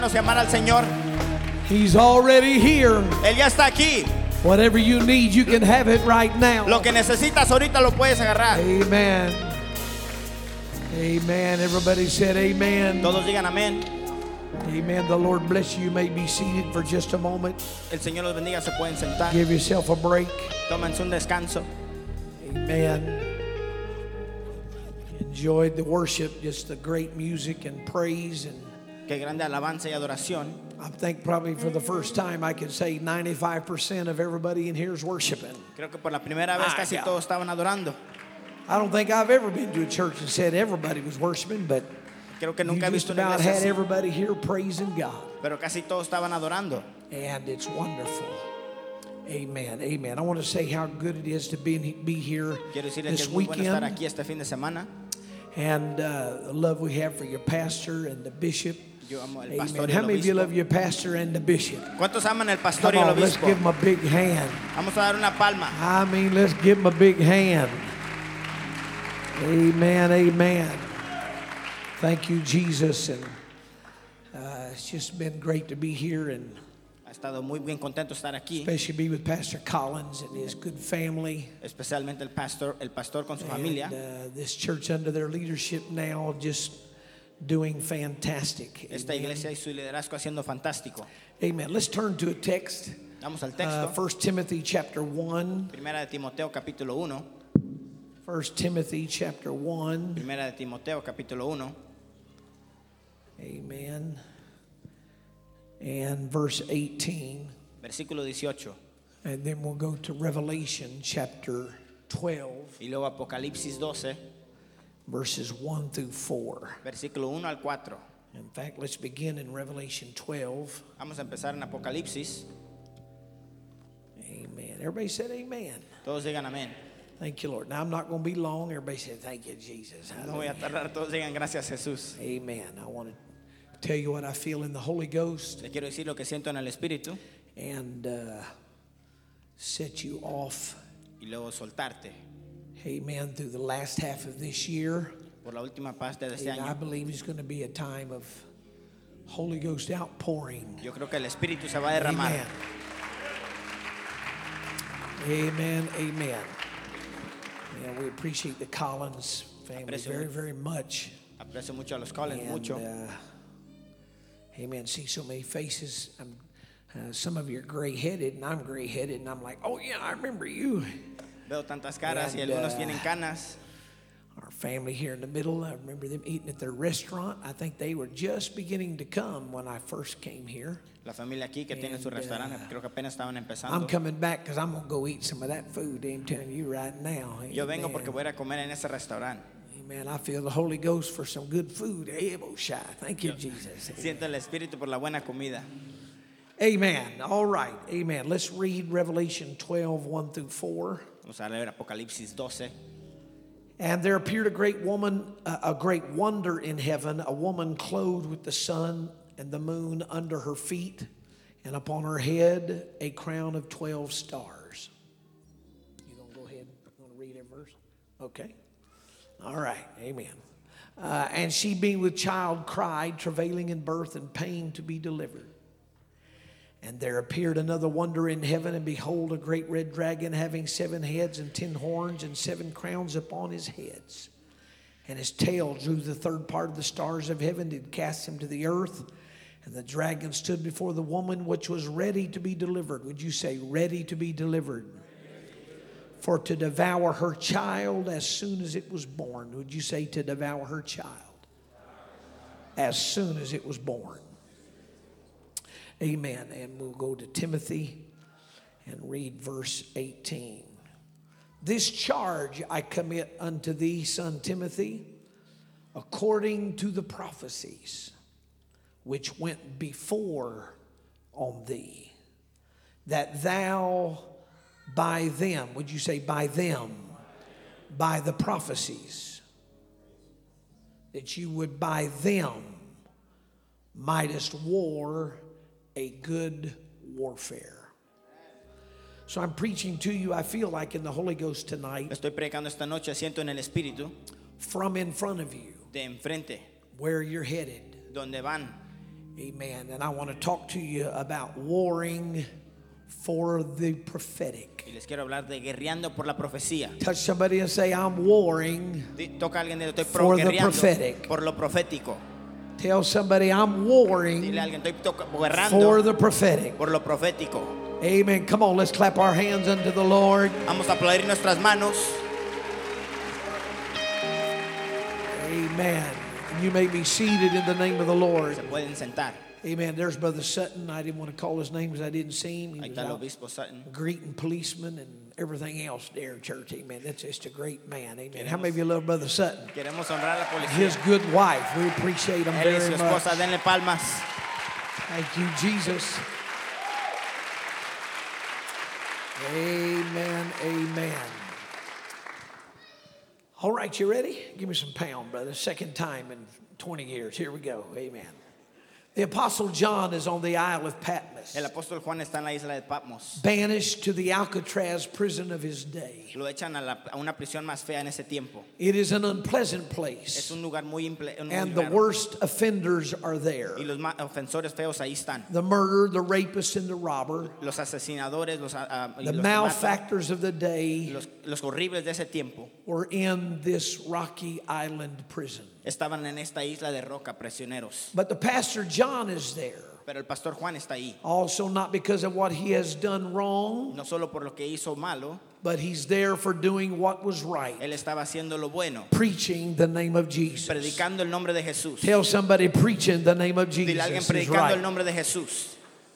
Nos llamar al Señor. He's already here. Él ya está aquí. Whatever you need, you can have it right now. Lo que necesitas ahorita lo puedes agarrar. Amen. Amen. Everybody said amen. Todos digan amén. Amen. The Lord bless you. You may be seated for just a moment. El Señor los bendiga. Se pueden sentar. Give yourself a break. Tómense un descanso. Amen. Enjoyed the worship, just the great music and praise. And Qué grande alabanza y adoración. I think probably for the first time I can say 95% of everybody in here is worshiping. Creo que por la primera vez casi todos estaban adorando. I don't think I've ever been to a church and said everybody was worshiping, but Creo que you nunca he just visto una about iglesia had así. everybody here praising God. Pero casi todos estaban adorando. And it's wonderful. Amen. Amen. I want to say how good it is to be here Quiero decirles que this es muy bueno estar weekend. aquí este fin de semana. And the love we have for your pastor and the bishop. Yo amo el Amen. pastor y How el many of you obispo. love your pastor and the bishop? ¿Cuántos aman el pastor Come y el on, let's obispo? give them a big hand. Vamos a dar una palma. I mean, let's give them a big hand. Amen, amen. Thank you, Jesus. And it's just been great to be here and Ha estado muy bien contento estar aquí, especially be with Pastor Collins and his good family. especialmente el pastor con su familia. And this church under their leadership now just doing fantastic. Esta Amen. iglesia y su liderazgo haciendo fantástico. Amen. Let's turn to a text. Vamos al texto. 1 Timothy chapter 1. Primera de Timoteo capítulo 1. 1 Timothy chapter 1. Primera de Timoteo capítulo 1. Amen. And verse 18. Versículo 18. And then we'll go to Revelation chapter 12, Y luego Apocalipsis 12, verses 1 through 4. versículo 1 al 4. In fact, let's begin in Revelation 12. Vamos a empezar en Apocalipsis. Amen. Everybody said amen. Todos digan amén. Thank you, Lord. Now, I'm not going to be long. Everybody said, thank you, Jesus. No voy a tardar, todos digan gracias Jesús. Amen. I want to tell you what I feel in the Holy Ghost Le quiero decir lo que siento en el Espíritu and set you off, y luego soltarte amen, through the last half of this year. por la última parte de este And I año. believe it's going to be a time of Holy Ghost outpouring. Yo creo que el Espíritu se va a derramar. Amen. Amen. Amen. Yeah, we appreciate the Collins family Aprecio very, mucho. very much. Aprecio mucho a los Collins, And, mucho. amen. See so many faces. Some of you are gray-headed, and I'm gray-headed, and I'm like, oh yeah, I remember you. Veo tantas caras y And, algunos tienen canas. Our family here in the middle, I remember them eating at their restaurant. I think they were just beginning to come when I first came here. La familia aquí que tiene su And, restaurante, creo que apenas estaban I'm empezando. coming back because I'm going to go eat some of that food. I'm telling you right now. Yo vengo Amen. porque voy a ir a comer en ese restaurante. Amen. I feel the Holy Ghost for some good food. Ebo-shai. Thank you, Jesus. Siento el Espíritu por la buena comida. Amen. All right. Amen. Let's read Revelation 12, 1 through 4. Vamos a leer Apocalipsis 12. And there appeared a great wonder in heaven, a woman clothed with the sun and the moon under her feet, and upon her head a crown of 12 stars. You gonna go ahead? You want to read that verse? Okay. All right. Amen. And she, being with child, cried, travailing in birth and pain to be delivered. And there appeared another wonder in heaven, and behold, a great red dragon having 7 heads and 10 horns and 7 crowns upon his heads. And his tail drew the third part of the stars of heaven, did cast them to the earth. And the dragon stood before the woman, which was ready to be delivered. Would you say, ready to be delivered? For to devour her child as soon as it was born. Would you say, to devour her child as soon as it was born? Amen. And we'll go to Timothy and read verse 18. This charge I commit unto thee, son Timothy, according to the prophecies which went before on thee, that thou by them, would you say by them, by the prophecies, that you would by them mightest war a good warfare. So I'm preaching to you, I feel like in the Holy Ghost tonight, Estoy predicando esta noche, siento en el Espíritu, from in front of you, de enfrente, where you're headed. donde van. Amen. And I want to talk to you about warring for the prophetic. Y les quiero hablar de guerreando por la profecía. Touch somebody and say, I'm warring. Toca a alguien de estoy For the guerreando prophetic. por lo profético. Tell somebody, I'm Dile warring a alguien, estoy for guerrando the prophetic. por lo profético. Amen. Come on, let's clap our hands unto the Lord. Vamos a aplaudir nuestras manos. Amen. You may be seated in the name of the Lord. Se pueden sentar. Amen. There's Brother Sutton. I didn't want to call his name because I didn't see him. He Ahí was está el out obispo Sutton. greeting policemen and everything else there, church. Amen. That's just a great man. Amen. How many of you love Brother Sutton? Queremos honrar a la policía. His good wife. We appreciate him Él y very su much. esposa, denle palmas. Thank you, Jesus. Amen. Amen. All right, you ready? Give me some pound, brother. Second time in 20 years. Here we go. Amen. The Apostle John is on the Isle of Patmos, El apóstol Juan está en la isla de Patmos. banished to the Alcatraz prison of his day. Lo echan a una prisión más fea en ese tiempo. It is an unpleasant Es place, un lugar muy and the raro. worst offenders are there. Y los ofensores feos ahí están. The murderer, the rapist, and the robber, Los asesinadores, y the los que matan, malefactors of the day los horribles de ese tiempo were in this rocky island prison. estaban en esta isla de roca prisioneros. But the pastor John is there, Pero el pastor Juan está ahí. also not because of what he has done wrong, No solo por lo que hizo malo, but he's there for doing what was right, él estaba haciendo lo bueno, preaching the name of Jesus. predicando el nombre de Jesús. Tell somebody, preaching the name of Dile a alguien Jesus is predicando el right. nombre de Jesús.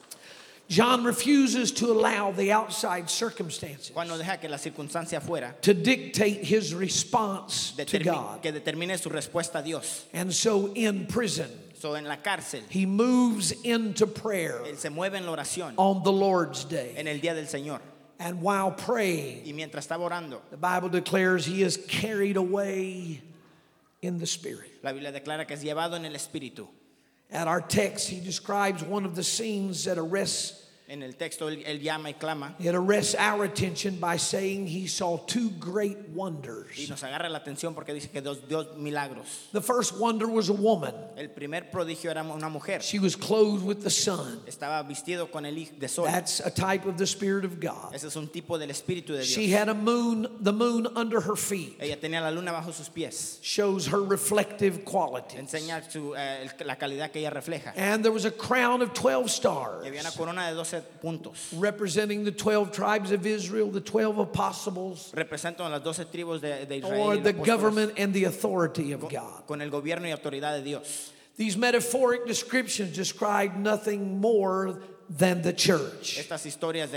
John refuses to allow the outside circumstances Juan no deja que la circunstancia fuera to dictate his response to God. que determine su respuesta a Dios. And so in prison, So, en la cárcel, he moves into prayer él se mueve en la oración on the Lord's day. en el día del Señor. And while praying, Y mientras estaba orando, the Bible declares he is carried away in the Spirit. la Biblia declara que es llevado en el Espíritu. At our text, he describes one of the scenes that arrests En el texto él llama y clama It arrests our attention by saying he saw two great y wonders. nos agarra la atención porque dice que dos milagros. The first wonder was a woman. El primer prodigio era una mujer. She was clothed with the sun. Estaba vestido con el de sol. That's a type of the Spirit of God. Ese es un tipo del Espíritu de She Dios. had the moon under her feet. Ella tenía la luna bajo sus pies. Shows her reflective qualities. Enseña la calidad que ella refleja. And there was a crown of 12 Y stars había una corona de 12 puntos. representing the 12 tribes of Israel, the 12 apostles, Representan las 12 tribus de Israel or y the los apóstoles, government and the authority of God. con el gobierno y autoridad de Dios. These metaphoric descriptions describe nothing more than the church. Estas historias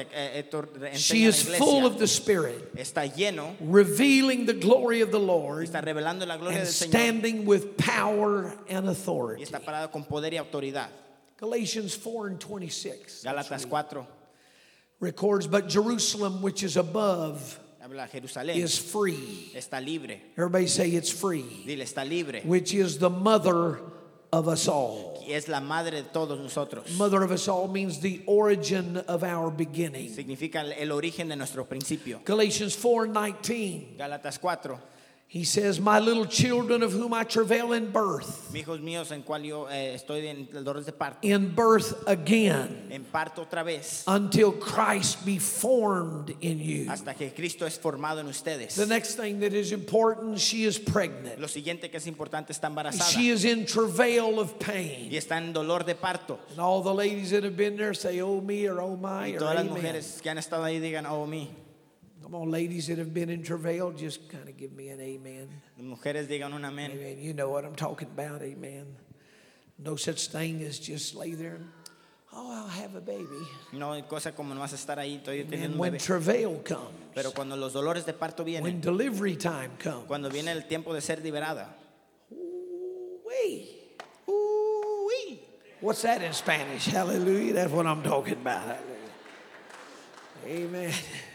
She enseñan is la full of iglesia. the Spirit, Está lleno, revealing the glory of the Lord está revelando la gloria and del Señor standing with power and y authority. está parado con poder y autoridad. Galatians 4:26 Gálatas 4 records, but Jerusalem, which is above, habla Jerusalén is free. está libre. Everybody say it's free, Dile, está libre. which is the mother of us all. Y es la madre de todos nosotros. Mother of us all means the origin of our beginning. Significa el origen de nuestro principio. Galatians 4:19. Gálatas 4. He says, my little children of whom I travail in birth, Hijos míos en cual yo estoy en dolores de parto. in birth again, En parto otra vez until Christ be formed in you. hasta que Cristo es formado en ustedes. The next thing that is important, she is pregnant. Lo siguiente que es importante, está embarazada She is in travail of y pain. está en dolor de parto. And all the ladies that have been there say, oh me or oh my Y or todas las amen. mujeres que han estado ahí digan, oh, mí. Come on, ladies that have been in travail, just kind of give me an amen. Las mujeres digan un amén. Amen. You know what I'm talking about, amen. No such thing as just lay there and, oh, I'll have a baby. No hay cosa como no vas a estar ahí todavía teniendo And un when bebé. travail comes, Pero cuando los dolores de parto when vienen, delivery time comes, cuando viene el tiempo de ser liberada. ooh-wee. Uy. What's that in Spanish? Hallelujah. That's what I'm talking about. Hallelujah. Amen.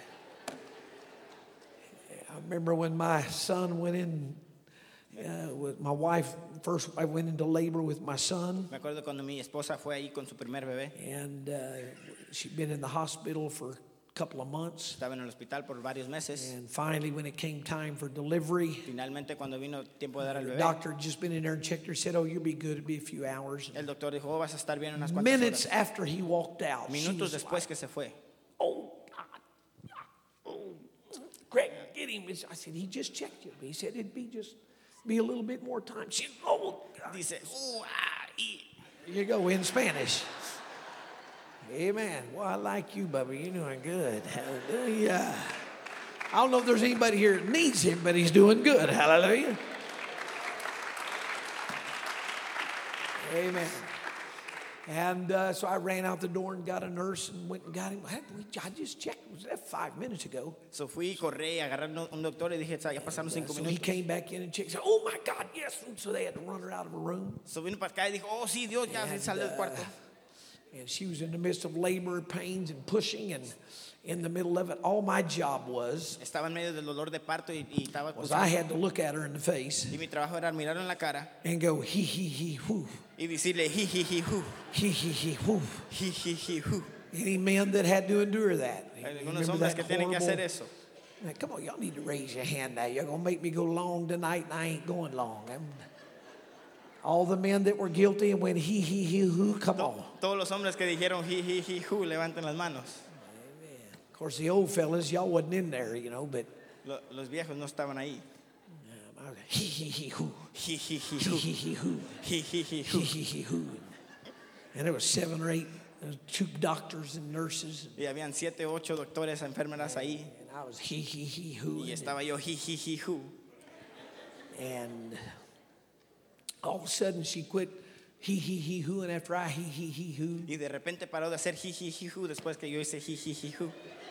I remember when my son went in with my wife. First, I went into labor with my son, Me acuerdo cuando mi esposa fue ahí con su primer bebé. and she'd been in the hospital for couple of months. Estaba en el hospital por varios meses. And finally, when it came time for delivery, Finalmente, cuando vino tiempo de dar al the bebé, doctor had just been in there and checked her, said, oh, you'll be good, it'll be a few hours. el doctor dijo, oh, vas a estar bien unas cuantas Minutes horas. after he walked out, she Minutos was después like, que se fue, oh, God. Oh, Greg, get him. I said, he just checked you. He said, it'd be a little bit more time. She, oh, God. dice, Here you go in Spanish. Amen. Well, I like you, Bubba. You're doing good. Hallelujah. I don't know if there's anybody here that needs him, but he's doing good. Hallelujah. Amen. And so I ran out the door and got a nurse and went and got him. I just checked. Was that 5 minutes ago? So fui, corrí, agarré un doctor y dije, ya pasaron 5 So he minutos. came back in and checked. Said, oh, my God, yes. So they had to run her out of her room. So vino para acá y dijo, oh, sí, Dios, ya salió del cuarto. And she was in the midst of labor pains and pushing, and in the middle of it, all my job was Estaba en medio del dolor de parto y estaba I had to look at her in the face y mi trabajo era mirarlo en la cara and go, he, whoo, y decirle, ji, hu, he, whoo. ji, hu. Any men that had to endure that? Hay Remember algunos hombres that que tienen que horrible- hacer eso. Now, come on, y'all need to raise your hand now. You're going to make me go long tonight, and I ain't going long. All the men that were guilty and went, he, who, come on. Todos los hombres que dijeron, ji, hu, levanten las manos. Of course, the old fellas, y'all wasn't in there, you know, but Los viejos no estaban ahí. he, who, Ji, hu, he, who. ji, hu. And there was 7 or 8, 2 doctors and nurses. Y habían 7, 8 doctores, enfermeras ahí. And I was he, who. Y estaba yo, ji, hu. And all of a sudden she quit he, who. And after I he, who. Y de repente paró de hacer ji, hu después que yo hice ji, hu.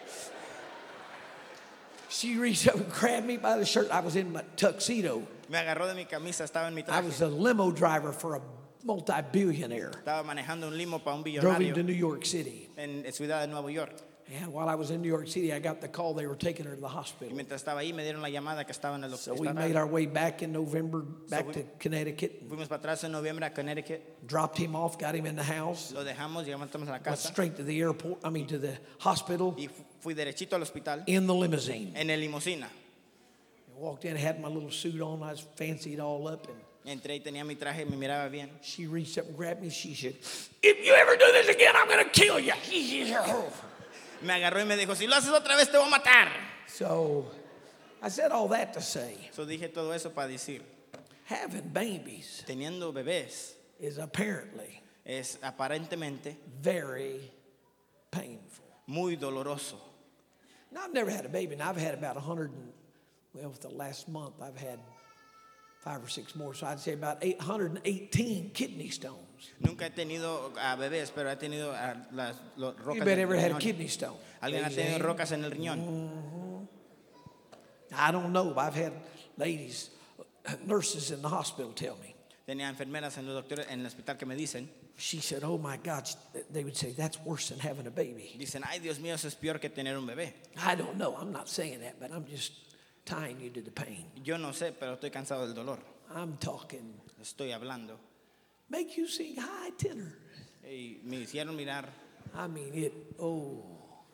She reached up and grabbed me by the shirt. I was in my tuxedo. Me agarró de mi camisa, estaba en mi I was traje. a limo driver for a multi-billionaire. Estaba manejando un limo para un Drove him to billonario New York City. en Ciudad de Nueva York. And while I was in New York City, I got the call they were taking her to the Y hospital. mientras estaba ahí me dieron la llamada que estaba en el So we hospital. made our way back in November, back we- to Connecticut. Fuimos para atrás en noviembre a Connecticut. Dropped him off, got him in the house. Lo dejamos, llegamos a la Went casa. straight to the airport, to the hospital Y fui derechito al hospital in the limousine. en el limusina. Walked in, had my little suit on, I was fancied all up, and Entré y tenía mi traje y me miraba bien. she reached up and grabbed me. She said, if you ever do this again, I'm going to kill you. Me agarró y me dijo, si lo haces otra vez te voy a matar. So I said all that to say, So dije todo eso para decir, having babies teniendo bebés is apparently es aparentemente very painful. muy doloroso. Now, I've never had a baby, and I've had about 100, for the last month, I've had 5 or 6 more, so I'd say about 818 kidney stones. Nunca he tenido a bebés, pero he tenido a las rocas Anybody en ever el had a riñón. kidney stone? ¿Alguien ha Raise your tenido hand. rocas en el riñón? I don't know. I've had ladies, nurses in the hospital tell me. Tenía enfermeras en los doctores en el hospital que me dicen, She said, oh my God, they would say, that's worse than having a baby. dicen, ay Dios mío, eso es peor que tener un bebé. I don't know. I'm not saying that, but I'm just tying you to the pain. Yo no sé, pero estoy cansado del dolor. I'm talking. Estoy hablando. Make you sing high tenor. Y me hicieron mirar. I mean, oh.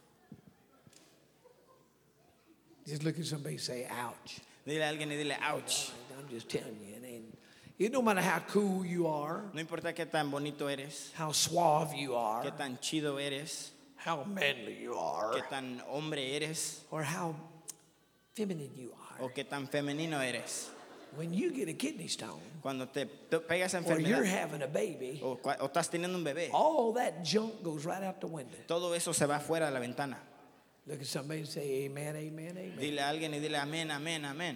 Just look at somebody and say, ouch. Dile a alguien y dile, ouch. I'm just telling you. It no matter how cool you are, No importa qué tan bonito eres, how suave you are, qué tan chido eres, how manly you are, qué tan hombre eres or how feminine you are. o qué tan femenino eres. When you get a kidney stone, Cuando te pegas a or you're enfermedad having a baby, o estás teniendo un bebé, all that junk goes right out the window. todo eso se va fuera de la ventana. Look at somebody and say, amen, amen, amen. Dile a alguien y dile amén, amén, amén.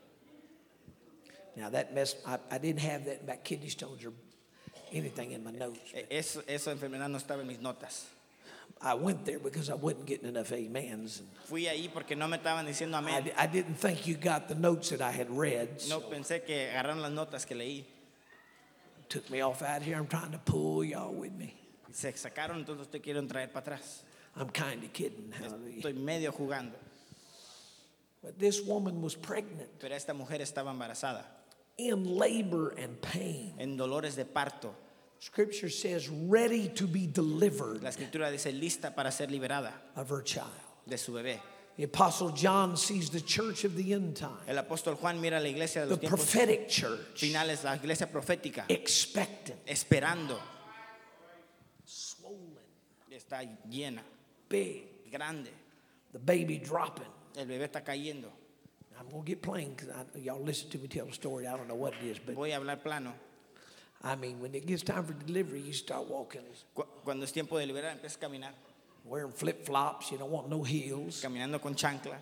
Now that mess, I didn't have that about kidney stones or anything in my notes. Eso enfermedad no estaba en mis notas. I went there because I wasn't getting enough amens. Fui ahí porque no me estaban diciendo amén. I didn't think you got the notes that I had read. No So pensé que agarraron las notas que leí. took me off out here. I'm trying to pull y'all with me. Se sacaron, entonces te quieren traer para atrás. I'm kind of kidding. Hallelujah. Estoy medio jugando. But this woman was pregnant Pero esta mujer estaba embarazada, in labor and pain. en dolores de parto. Scripture says, ready to be delivered La escritura dice lista para ser liberada of her child. de su bebé. The Apostle John sees the church of the end time, El apóstol Juan mira la iglesia de the los tiempos prophetic church, finales, la iglesia profética, expectant, esperando. swollen, Está llena, big, grande. the baby dropping. El bebé está cayendo. I'm going to get plain because y'all listen to me tell the story. I don't know what it is, but Voy a hablar plano. I mean, when it gets time for delivery, you start walking, Cuando es tiempo de liberar, empiezas a caminar. wearing flip-flops. You don't want no heels. Caminando con chanclas.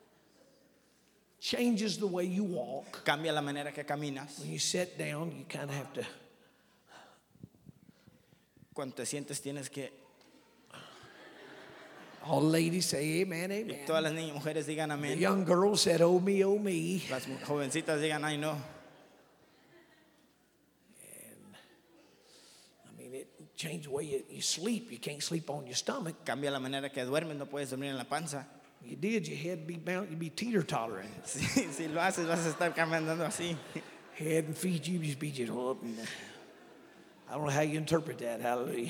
Changes the way you walk. Cambia la manera que caminas. When you sit down, you kind of have to. Cuando te sientes tienes que... All the ladies say amen, Y amen. todas las niñas mujeres digan The amén. young girl said, oh me, oh me. Las jovencitas digan ay no. I mean, it changed the way you sleep. You can't sleep on your stomach. Cambia la manera que duermes, no puedes dormir en la panza. You did, your head be bound, you'd be teeter-tottering. Si lo haces vas a estar caminando así. Head and feet, you just be just up. And I don't know how you interpret that. Hallelujah.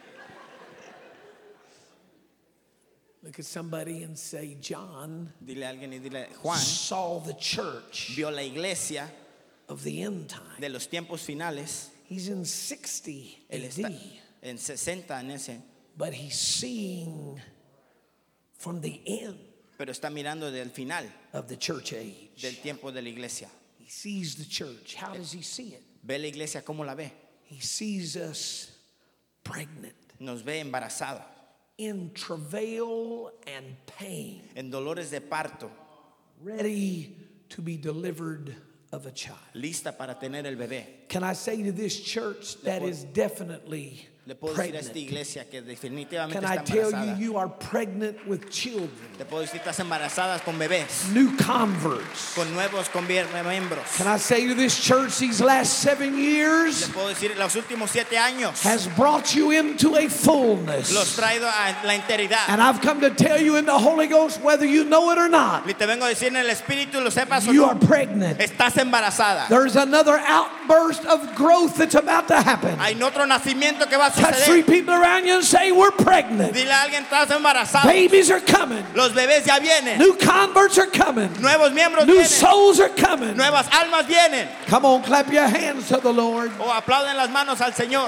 Look at somebody and say, John Dile a alguien y dile, Juan saw the church vio la iglesia of the end time. de los tiempos finales. He's in 60 Él está AD, en 60 en ese, but he's seeing from the end pero está mirando del final of the church age. del tiempo de la iglesia. He sees the church. How does he see it? Ve la iglesia cómo la ve. He sees us pregnant, Nos ve embarazada, in travail and pain, en dolores de parto, ready to be delivered of a child. lista para tener el bebé. Can I say to this church that is definitely Le puedo decir a esta pregnant? iglesia que definitivamente Can I está tell embarazada. you are pregnant with children, Te puedo decir que estás embarazadas con bebés, new converts? con nuevos miembros. Can I say to this church these last 7 years Le puedo decir los últimos 7 años has brought you into a los fullness? traigo a la enteridad. And I've come to tell you in the Holy Ghost, whether you know it or not, Y te vengo a decir en el espíritu, lo sepas o you no, are pregnant. estás embarazada. There's another outburst of growth that's about to happen. Hay otro nacimiento que va a Touch 3 suceder. people around you and say, we're pregnant. Dile a alguien, estás embarazada. Babies are coming. Los bebés ya vienen. New converts are coming. Nuevos miembros New vienen. souls are coming. Nuevas almas vienen. Come on, clap your hands to the Lord. O aplauden las manos al Señor.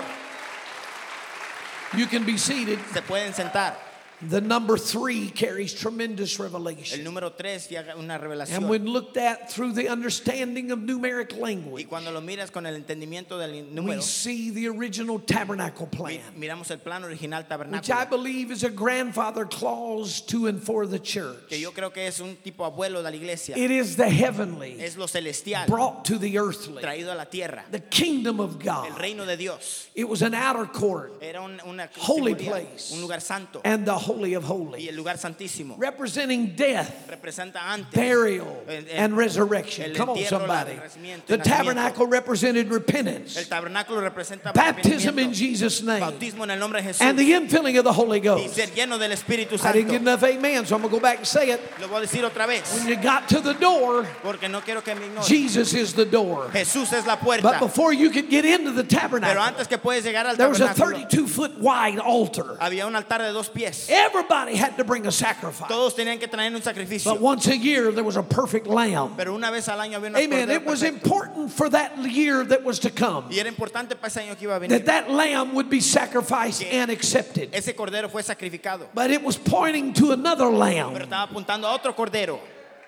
You can be seated. Se pueden sentar. The number 3 carries tremendous El revelation. número 3 y haga una And revelación. when looked at through the understanding of numeric Y language, cuando lo miras con el entendimiento del we número, see the original tabernacle plan, miramos el plan original which I tabernáculo, believe is a grandfather clause to and for the church. que yo creo que es un tipo abuelo de la iglesia. It is the heavenly Es lo celestial brought to the earthly, traído a la tierra. the kingdom of El God. reino de Dios It was an outer court era una Holy categoría, place. un lugar santo, and the holy of y holies, el lugar santísimo representing death, representa antes burial, and resurrection. el Come on, entierro, somebody. el renacimiento, The el nacimiento. tabernacle represented repentance, El tabernáculo representa baptism in arrepentimiento, Jesus' name, bautismo en el nombre de Jesús and the infilling of the Holy y Ghost. ser lleno del Espíritu I Santo. didn't get enough amen, so I'm going to go back and say it. Lo voy a decir otra vez When you got to the door, porque no quiero que me ignoren. Jesus is the door. Jesús es la puerta, But before you could get into the pero tabernacle, antes que puedes llegar al there was a tabernáculo 32-foot wide altar. había un altar de 2 pies. Everybody had to bring a sacrifice. Todos tenían que traer un But sacrificio, once a year, there was a perfect lamb. pero una vez al año había una Amen. It was important for that year that was to come y era importante para ese año que iba a venir. that lamb would be sacrificed and accepted. Ese cordero fue sacrificado, But it was pointing to another pero lamb. estaba apuntando a otro cordero.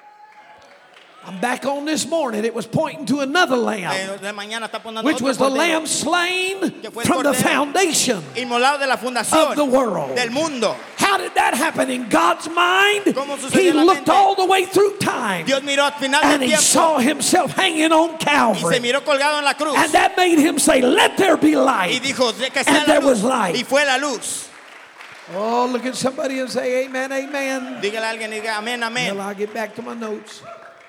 I'm back on this morning. It was pointing to another lamb, De mañana está apuntando a which otro was the cordero, lamb slain que fue el from the cordero foundation inmolado de la fundación of the world. del mundo. How did that happen in God's mind? ¿Cómo sucedió He en la looked mente? all the way through time Dios miró al final del and he tiempo saw himself hanging on y se Calvary. miró colgado en la cruz And that made him say, let there be y light. dijo que sea And la there was luz light. y fue la luz. Oh, look at somebody and say, amen, amen. Dígale a alguien, diga amén, amén. Well, I'll get back to my notes.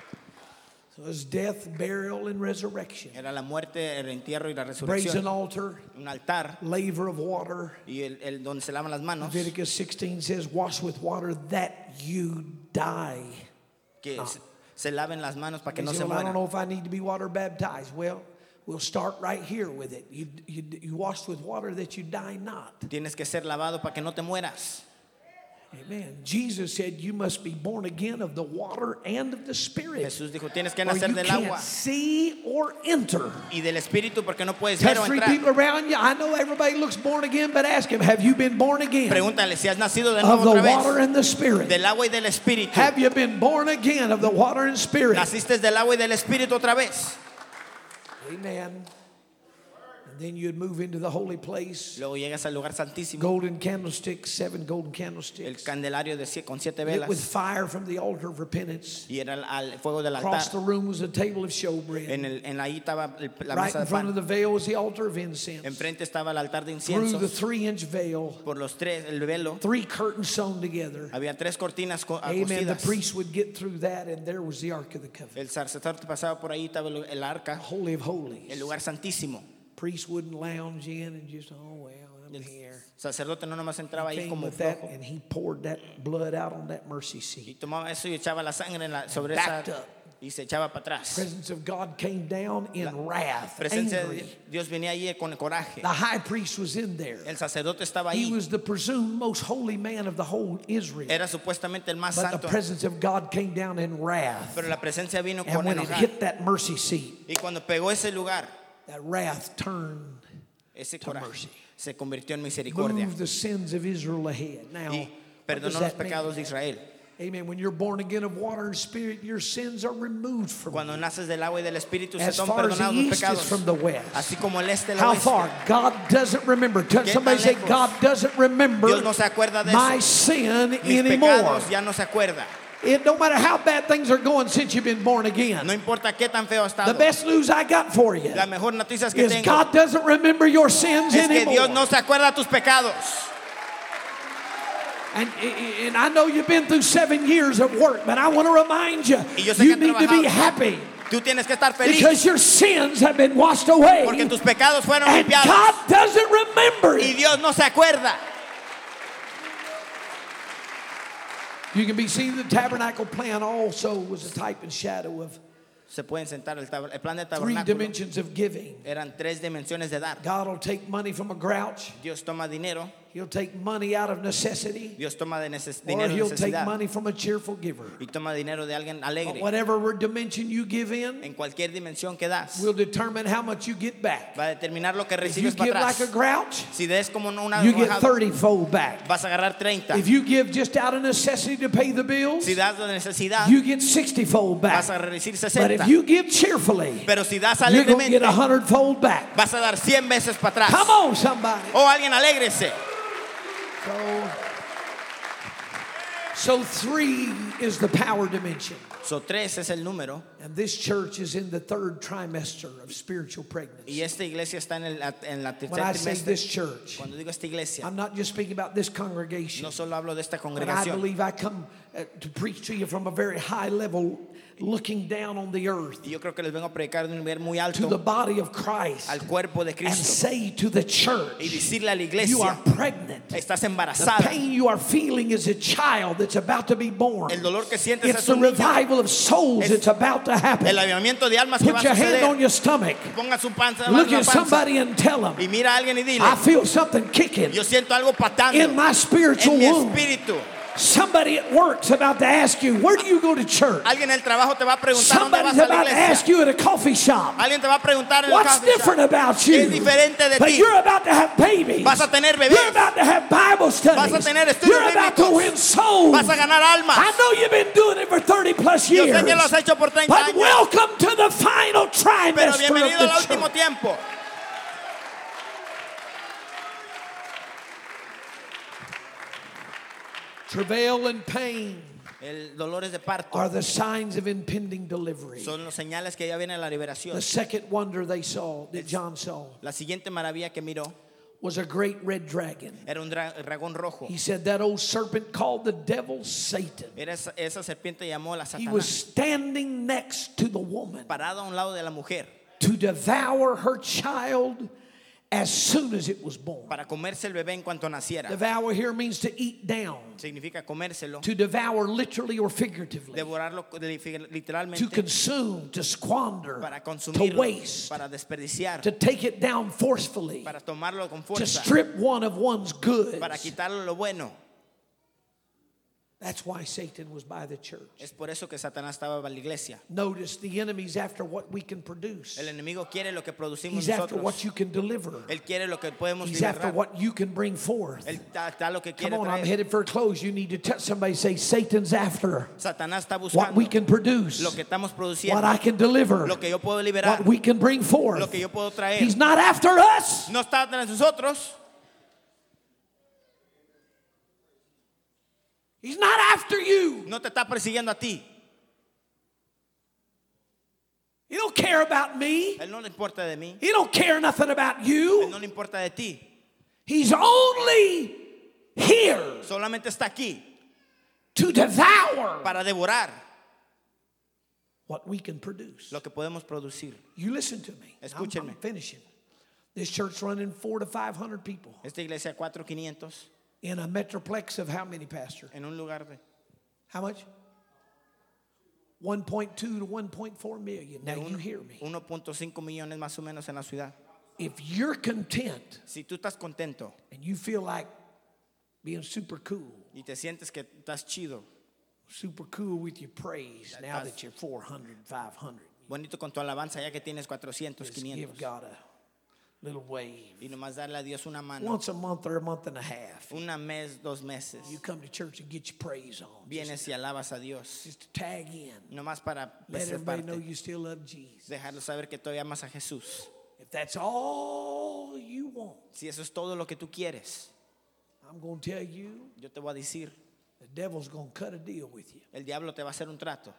So it's death, burial, and resurrection. Era la muerte, el entierro y la Brazen resurrección. altar, Un altar laver of water. y el donde se lavan las manos, Leviticus 16 says, wash with water that you die. que se laven las manos para que no You se say, well, I don't mueran. know if I need to be water baptized. Well, we'll start right here with it. You washed with water that you die not. Tienes que ser lavado para que no te mueras. Amen. Jesus said you must be born again of the water and of the Spirit. Jesús dijo, tienes que Or nacer you del can't agua see or enter. y del Espíritu porque no puedes ver Touch o three entrar. people around you. I know everybody looks born again, but ask him, have you been born again? Pregúntale si has nacido de Of nuevo the otra water vez. and the Spirit. Del agua y del Espíritu. Have you been born again of the water and Spirit? Naciste del agua y del Espíritu otra vez. Amen. And then you'd move into the holy place. Luego llegas al lugar santísimo. Golden candlesticks, 7 golden El candlesticks. candelario con 7 Lit with velas. fire from the altar of repentance. Y era al fuego del Across the altar. room was a table of showbread. En ahí estaba la Right mesa in de front of pan. the veil was the altar of incense. Enfrente estaba el altar de Through the incienso. 3-inch veil, Por los tres, el velo. 3 curtains sewn together. Había 3 cortinas Amen. The cosidas. priest would get through that, and there was the Ark of the Covenant. El sacerdote pasaba por ahí, estaba el arca, Holy of Holies. el lugar santísimo. Priest wouldn't lounge in and just, oh, well, I'm El here. sacerdote no nomás entraba ahí Came como with that, flojo and he poured that blood out on that mercy y seat. tomaba eso y echaba la sangre sobre esa Backed up. y se echaba para atrás. Presence of God came down in wrath, Presencia angry. de Dios venía allí con coraje. The high priest was in there. El sacerdote estaba He ahí. was the presumed most holy man of the whole Israel. Era supuestamente el más But the santo, presence of God came down in wrath. pero la presencia vino And con when it enojar. hit that mercy seat, Y cuando pegó ese lugar, that wrath turned ese to coraje mercy. se convirtió en misericordia Moved the sins of Israel ahead. Now, y what does perdonó los that pecados de mean? Israel. Amen. When you're born again of water and spirit, your sins are removed from Cuando you. naces del agua y del Espíritu se As son far as the perdonados los east is pecados. from the west. Así como el este el How oeste. far? God doesn't remember. ¿Qué Somebody tan say, lejos? God doesn't remember Dios no se acuerda de my eso. sin Mis anymore. pecados ya no se acuerda. It don't matter how bad things are going since you've been born again. No importa qué tan feo ha The estado. best news I got for you La mejor noticia que is tengo God doesn't remember your sins es que anymore. Dios no se acuerda de tus pecados. And I know you've been through 7 years of work, but I want to remind you, Y yo sé que you han need to be trabajado. happy Tú tienes que estar feliz because your sins have been washed away. porque tus pecados fueron And limpiados God doesn't remember y it. Dios no se acuerda. You can be seeing the tabernacle plan also was a type and shadow of Se pueden sentar el plan de 3 tabernáculo. dimensions of giving. Eran 3 dimensiones de dar. God will take money from a grouch. Dios toma dinero, He'll take money out of necessity. Dios toma Or dinero de he'll take necesidad money from a cheerful giver. y toma dinero de alguien alegre. Whatever dimension you give in En cualquier dimensión que das, will determine how much you get back. va a determinar lo que If you recibes para give like a atrás. grouch, Si des como una you get bajada, 30-fold back. vas a agarrar 30. If you give just out of necessity to pay the bills, Si das de necesidad, you get 60-fold back. vas a recibir But 60. if you give cheerfully, Pero si das you're going to get alegremente, 100-fold back. vas a dar 100 veces para atrás. Come on, somebody. Oh, alguien alégrese. So 3 is the power dimension. So 3 es el número And this church is in the 3rd trimester of spiritual y pregnancy. esta iglesia está en la When I tercer say trimestre. this church, Cuando digo esta iglesia, I'm not just speaking about this congregation, no solo hablo de esta but I congregación, believe I come to preach to you from a very high level, looking down on the earth y yo creo que les vengo a predicar de un nivel muy to the alto body of Christ al cuerpo de and Cristo say to the y church, decirle a la you are iglesia, pregnant. estás The embarazada. pain you are feeling is a child that's about to be born. El dolor que sientes It's es the un niño. revival of souls Es that's about to happen. El avivamiento de almas que va Put a your hand on suceder. your stomach. Ponga su panza, Look la at panza somebody and tell them, y mira a alguien y dile, I feel something kicking yo siento algo patando in my spiritual en mi womb. espíritu. Somebody at work's about to ask you, where do you go to church? Alguien en el trabajo te va a preguntar dónde Somebody's vas a la about to ask iglesia. you at a coffee shop, Alguien te va a preguntar en el what's coffee shop. different about ¿Qué es you? diferente de But ti? you're about to have babies. Vas a tener You're bebés. about to have Bible studies. Vas a tener estudios You're about to bíblicos. win souls. Vas a ganar almas. I know you've been doing it for 30 plus Yo years. sé que lo has hecho por 30 But años, welcome to the final pero trimester bienvenido of al the último church. tiempo. Travail and pain El dolores de parto are the signs of impending delivery. son los señales que ya viene la liberación. The second wonder they saw, that John saw, La siguiente maravilla que miró was a great red dragon. era un dragón rojo. He said that old serpent called the devil Satan. Era esa serpiente llamó a la He was Satanás, standing next to the woman parado a un lado de la mujer to devour her child as soon as it was born. para comerse el bebé en cuanto naciera. Devour here means to eat down, Significa comérselo, to devour literally or figuratively, devorarlo to literalmente, consume, to squander, para to consumirlo, waste, para desperdiciar, to take it down forcefully, para tomarlo con to fuerza, strip one of one's goods. para quitarle lo bueno. That's why Satan was by the church. Es por eso que Satanás estaba en la iglesia. Notice the enemy's after what we can produce. El enemigo quiere lo que producimos He's after nosotros. what you can deliver. Él quiere lo que podemos He's after liberar. what you can bring forth. Él está lo que Come quiere on, I'm traer. headed for a close. You need to touch somebody, say, Satan's after Satanás está what we buscando can produce, lo que estamos what produciendo, I can deliver, lo que yo puedo liberar, what we can bring lo forth. que yo puedo traer. He's not after us. No está tras nosotros. He's not after you. No te está persiguiendo a ti. He don't care about me. Él no le importa de mí. He don't care nothing about Él you. no le importa de ti. He's only here Solamente está aquí to devour para devorar what we can produce. lo que podemos producir. You listen to me. Escúchenme. I'm finishing. This church running 400 to 500 people Esta iglesia 4,500 in a metroplex of how many, Pastor? en un lugar de How much? 1.2 to 1.4 million. Now you hear me. 1.5 millones más o menos en la ciudad. If you're content Si tú estás contento and you feel like being super cool y te sientes que estás chido, with your praise now that you're 400, 500, bonito con tu alabanza ya que tienes 400, just give 500 God a little wave. y nomás darle a Dios una mano, Once a month or a month and a half, una mes, 2 meses, you come to church and get your praise on. vienes y alabas a Dios, Just to tag in. nomás para Let ser everybody know parte, you still love Jesus. dejarlo saber que todavía amas a Jesús. If that's all you want, Si eso es todo lo que tú quieres, I'm going to tell you, yo te voy a decir, the devil's going to cut a deal with you. el diablo te va a hacer un trato.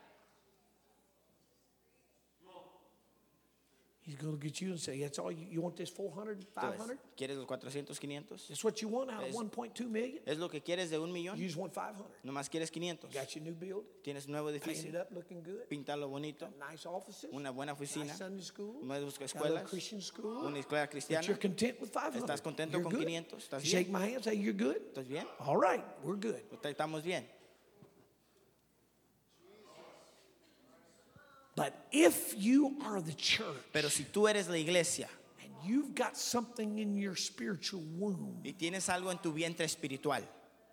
He's going to get you and say, that's all you want, this 400, Tú 500? ¿Quieres los 400, 500? That's what you want out of Es- 1.2 million? ¿Es lo que quieres de 1 You millón? just want 500. Nomás quieres 500. Got your new building, Tienes un nuevo painted edificio, up, looking good, píntalo bonito, nice offices, una buena oficina, nice Sunday school, una got a little escuelas, Christian school. una escuela But cristiana. you're content with 500. ¿Estás contento You're con good. 500? ¿Estás Shake bien? my hand, say you're good. ¿Estás bien? All right, we're good. Estamos bien. But if you are the church Pero si tú eres la iglesia and you've got something in your spiritual womb, y tienes algo en tu vientre espiritual,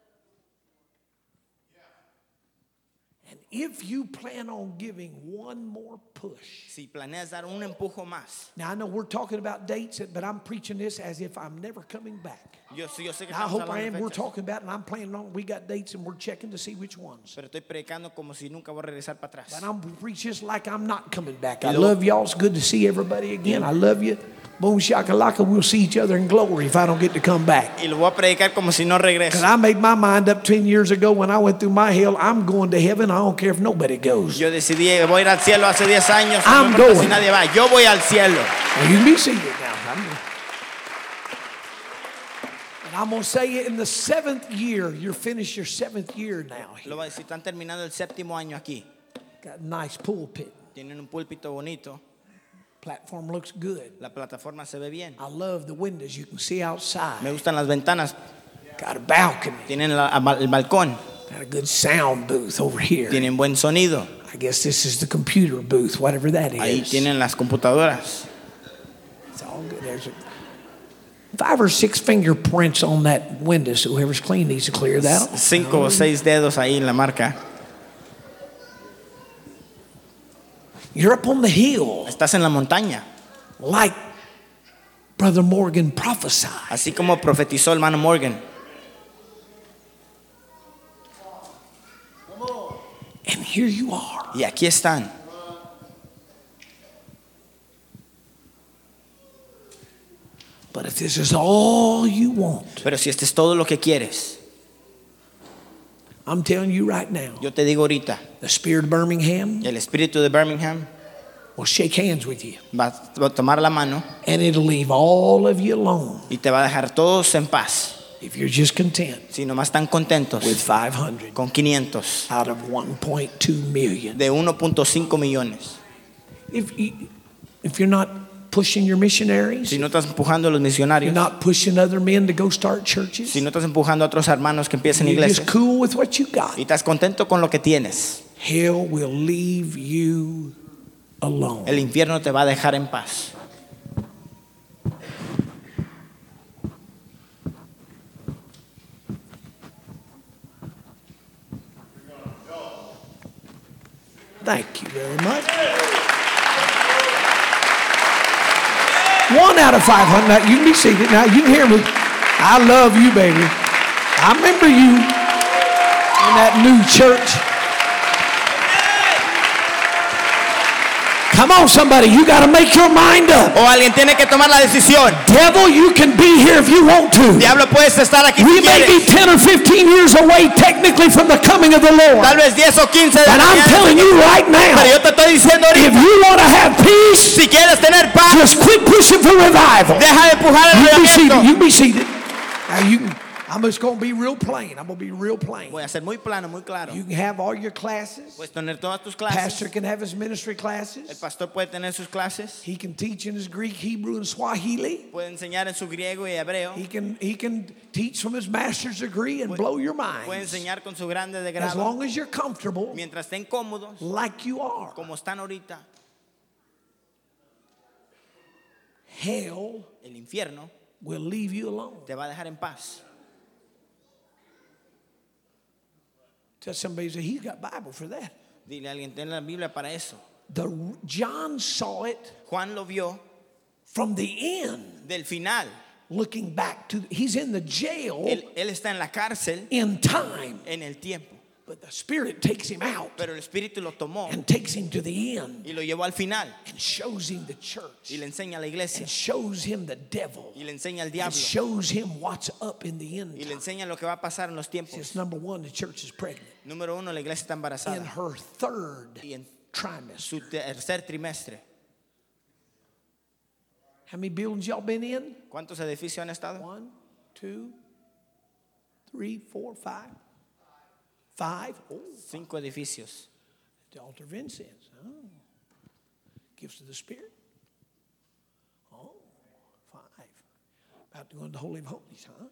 and if you plan on giving one more push. si planeas dar un empujo más, Now I know we're talking about dates, but I'm preaching this as if I'm never coming back. yo sé que I estamos hope I hablando am. de We're fechas, talking about, and I'm planning on. We got dates, and we're checking to see which ones. pero estoy predicando como si nunca voy a regresar para atrás. But I'm preaching just like I'm not coming back. I Y lo- love y'all. It's good to see everybody again. I love you. Boom shakalaka. We'll see each other in glory if I don't get to come back. Y lo voy a predicar como si no regreso. Because I made my mind up 10 years ago when I went through my hell. I'm going to heaven. I don't care if nobody goes. Yo decidí, voy a ir al cielo hace 10 años. I'm no importa si going. nadie va. Yo voy al cielo. Now, you can be seated now. And I'm going to say it in the 7th year. You're finished your 7th year now. Lo voy a decir, están terminando el 7º año aquí. Got a nice pulpit. Tienen un púlpito bonito. Platform looks good. La plataforma se ve bien. I love the windows. You can see outside. Me gustan las ventanas. Got a balcony. Tienen el balcón. Got a good sound booth over here. Tienen buen sonido. I guess this is the computer booth, whatever that Ahí is. tienen las computadoras. It's all good. There's 5 or 6 fingerprints on that window, so whoever's clean needs to clear that. 5 o 6 dedos ahí en la marca. You're up on the hill, Estás en la montaña. like Brother Morgan prophesied. Así como profetizó el hermano Morgan. And here you are. Y aquí están. But if this is all you want, Pero si este es todo lo que quieres, I'm telling you right now, yo te digo ahorita, the spirit of Birmingham el espíritu de Birmingham will shake hands with you. va a tomar la mano And it'll leave all of you alone y te va a dejar todos en paz. if you're just content Si nomás están contentos with 500 con 500 out of 1.2 million. de 1.5 millones. If you're not pushing your missionaries, Si no estás empujando a los you're misionarios, not pushing other men to go start churches, si no estás empujando a otros hermanos que empiecen you're iglesias just cool with what you got, y estás contento con lo que tienes, hell will leave you alone. el infierno te va a dejar en paz. Thank you very much. 1 out of 500. Now, you can be seated. Now, you can hear me. I love you, baby. I remember you in that new church. Come on, somebody. You got to make your mind up. O alguien tiene que tomar la decisión. Devil, you can be here if you want to. Diablo, puedes estar aquí We si may be quieres. 10 or 15 years away technically from the coming of the Lord. Tal vez 10 o 15 de And I'm telling you right now, Pero yo te estoy diciendo if ahorita, you want to have peace, si quieres tener paz, just quit pushing for revival. deja de empujar el You be seated. avivamiento. You be seated. Now I'm just going to be real plain. I'm going to be real plain. Voy a ser muy plano, muy claro. You can have all your classes. Puedes tener todas tus Pastor clases. can have his ministry El classes. pastor puede tener sus clases. He can teach in his Greek, Hebrew, and Swahili. Puede enseñar en su griego y hebreo. He can teach from his master's degree and blow your Puede mind. enseñar con su grande de As grado. long as you're comfortable Mientras estén cómodos, like you are. como están ahorita. Hell El infierno will leave you alone. te va a dejar en paz. Tell somebody, say, he's got Bible for that. Dile a alguien, ten la Biblia para eso. John saw it Juan lo vio from the end, del final. looking back to, he's in the jail Él está en la cárcel in time, en el tiempo. but the Spirit takes him out Pero el Espíritu lo tomó and takes him to the end y lo llevó al final. and shows him the church Y le enseña a la iglesia. and shows him the devil Y le enseña al and diablo. shows him what's up in the end Y le time. enseña lo que va a pasar en los tiempos. Says, number one, the church is pregnant Número 1, la iglesia está in embarazada. her third Y en trimester. su tercer trimestre. How many buildings y'all been in? ¿Cuántos edificios han estado? 1, 2, 3, 4, 5. 5. Oh, 5 edificios. the altar of incense. Oh. Gifts of the Spirit. Oh, 5. About to go into the Holy of Holies, huh?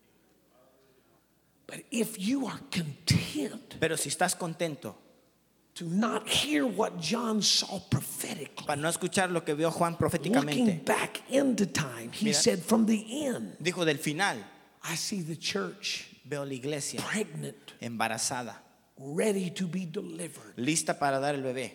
But if you are content Pero si estás contento to not hear what John saw prophetically, para no escuchar lo que vio Juan looking proféticamente, back into time, he Mira. said, from the end, dijo del final, I see the church veo la iglesia pregnant, embarazada, ready to be delivered. lista para dar el bebé.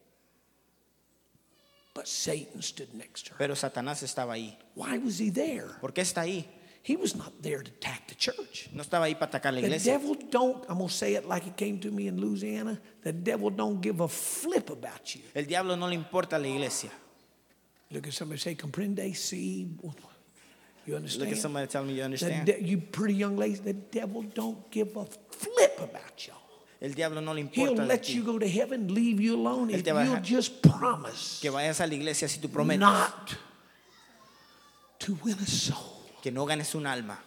But Satan stood next to her. Pero Satanás estaba ahí. Why was he there? ¿Por qué está ahí? He was not there to attack the church. No estaba ahí para atacar la The iglesia. devil don't, I'm going to say it like it came to me in Louisiana, the devil don't give a flip about you. El diablo no le importa a la iglesia. Look at somebody say, comprende, see. You Look understand? at somebody tell me you The understand. you pretty young ladies, the devil don't give a flip about y'all. El diablo no le He'll importa de let ti. you go to heaven, leave you alone Él if te va a you'll dejar just promise Que vayas a la iglesia si tú prometes not to win a soul. que no ganes un alma.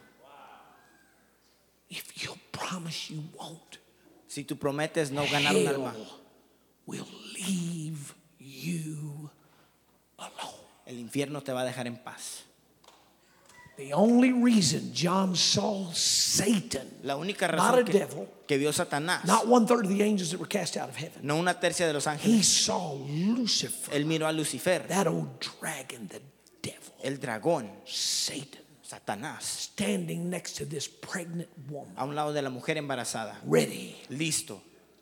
If you'll promise you won't, Si tú prometes no ganar un alma, hell will leave you alone. el infierno te va a dejar en paz. The only reason John saw Satan, La única not a razón devil, que vio Satanás, not 1/3 of the angels that were cast out of heaven, no una tercia de los he ángeles, saw Lucifer, él miró a Lucifer, that old dragon, the devil, el dragón, Satan, Satanás, standing next to this pregnant woman, a un lado de la mujer embarazada, ready listo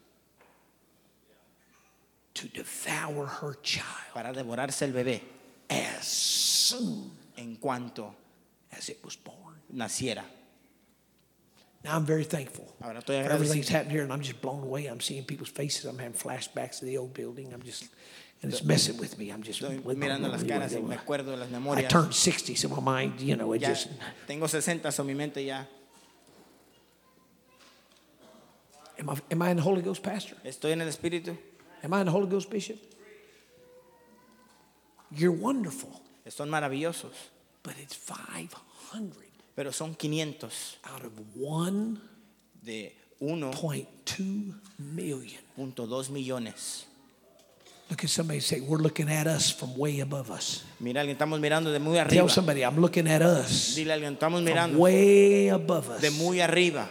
to devour her child para devorarse el bebé as soon en cuanto as it was born. naciera. Now I'm very thankful Ahora estoy for everything's agradecido. happened here, and I'm just blown away. I'm seeing people's faces. I'm having flashbacks to the old building. And it's messing with me. I'm just Estoy mirando las caras y me acuerdo de las I memorias. turned 60, so my mind, it Ya just. tengo 60, so mi mente ya. Am I in the Holy Ghost, Pastor? Estoy en el espíritu. Am I in the Holy Ghost, Bishop? You're wonderful, Son maravillosos, but it's 500 pero son 500 out of 1.2 de 1.2 million. millones. Look at somebody and say, we're looking at us from way above us. Mira, alguien estamos mirando de muy arriba. Tell somebody, I'm looking at us Dile a alguien, estamos from mirando way above us. de muy arriba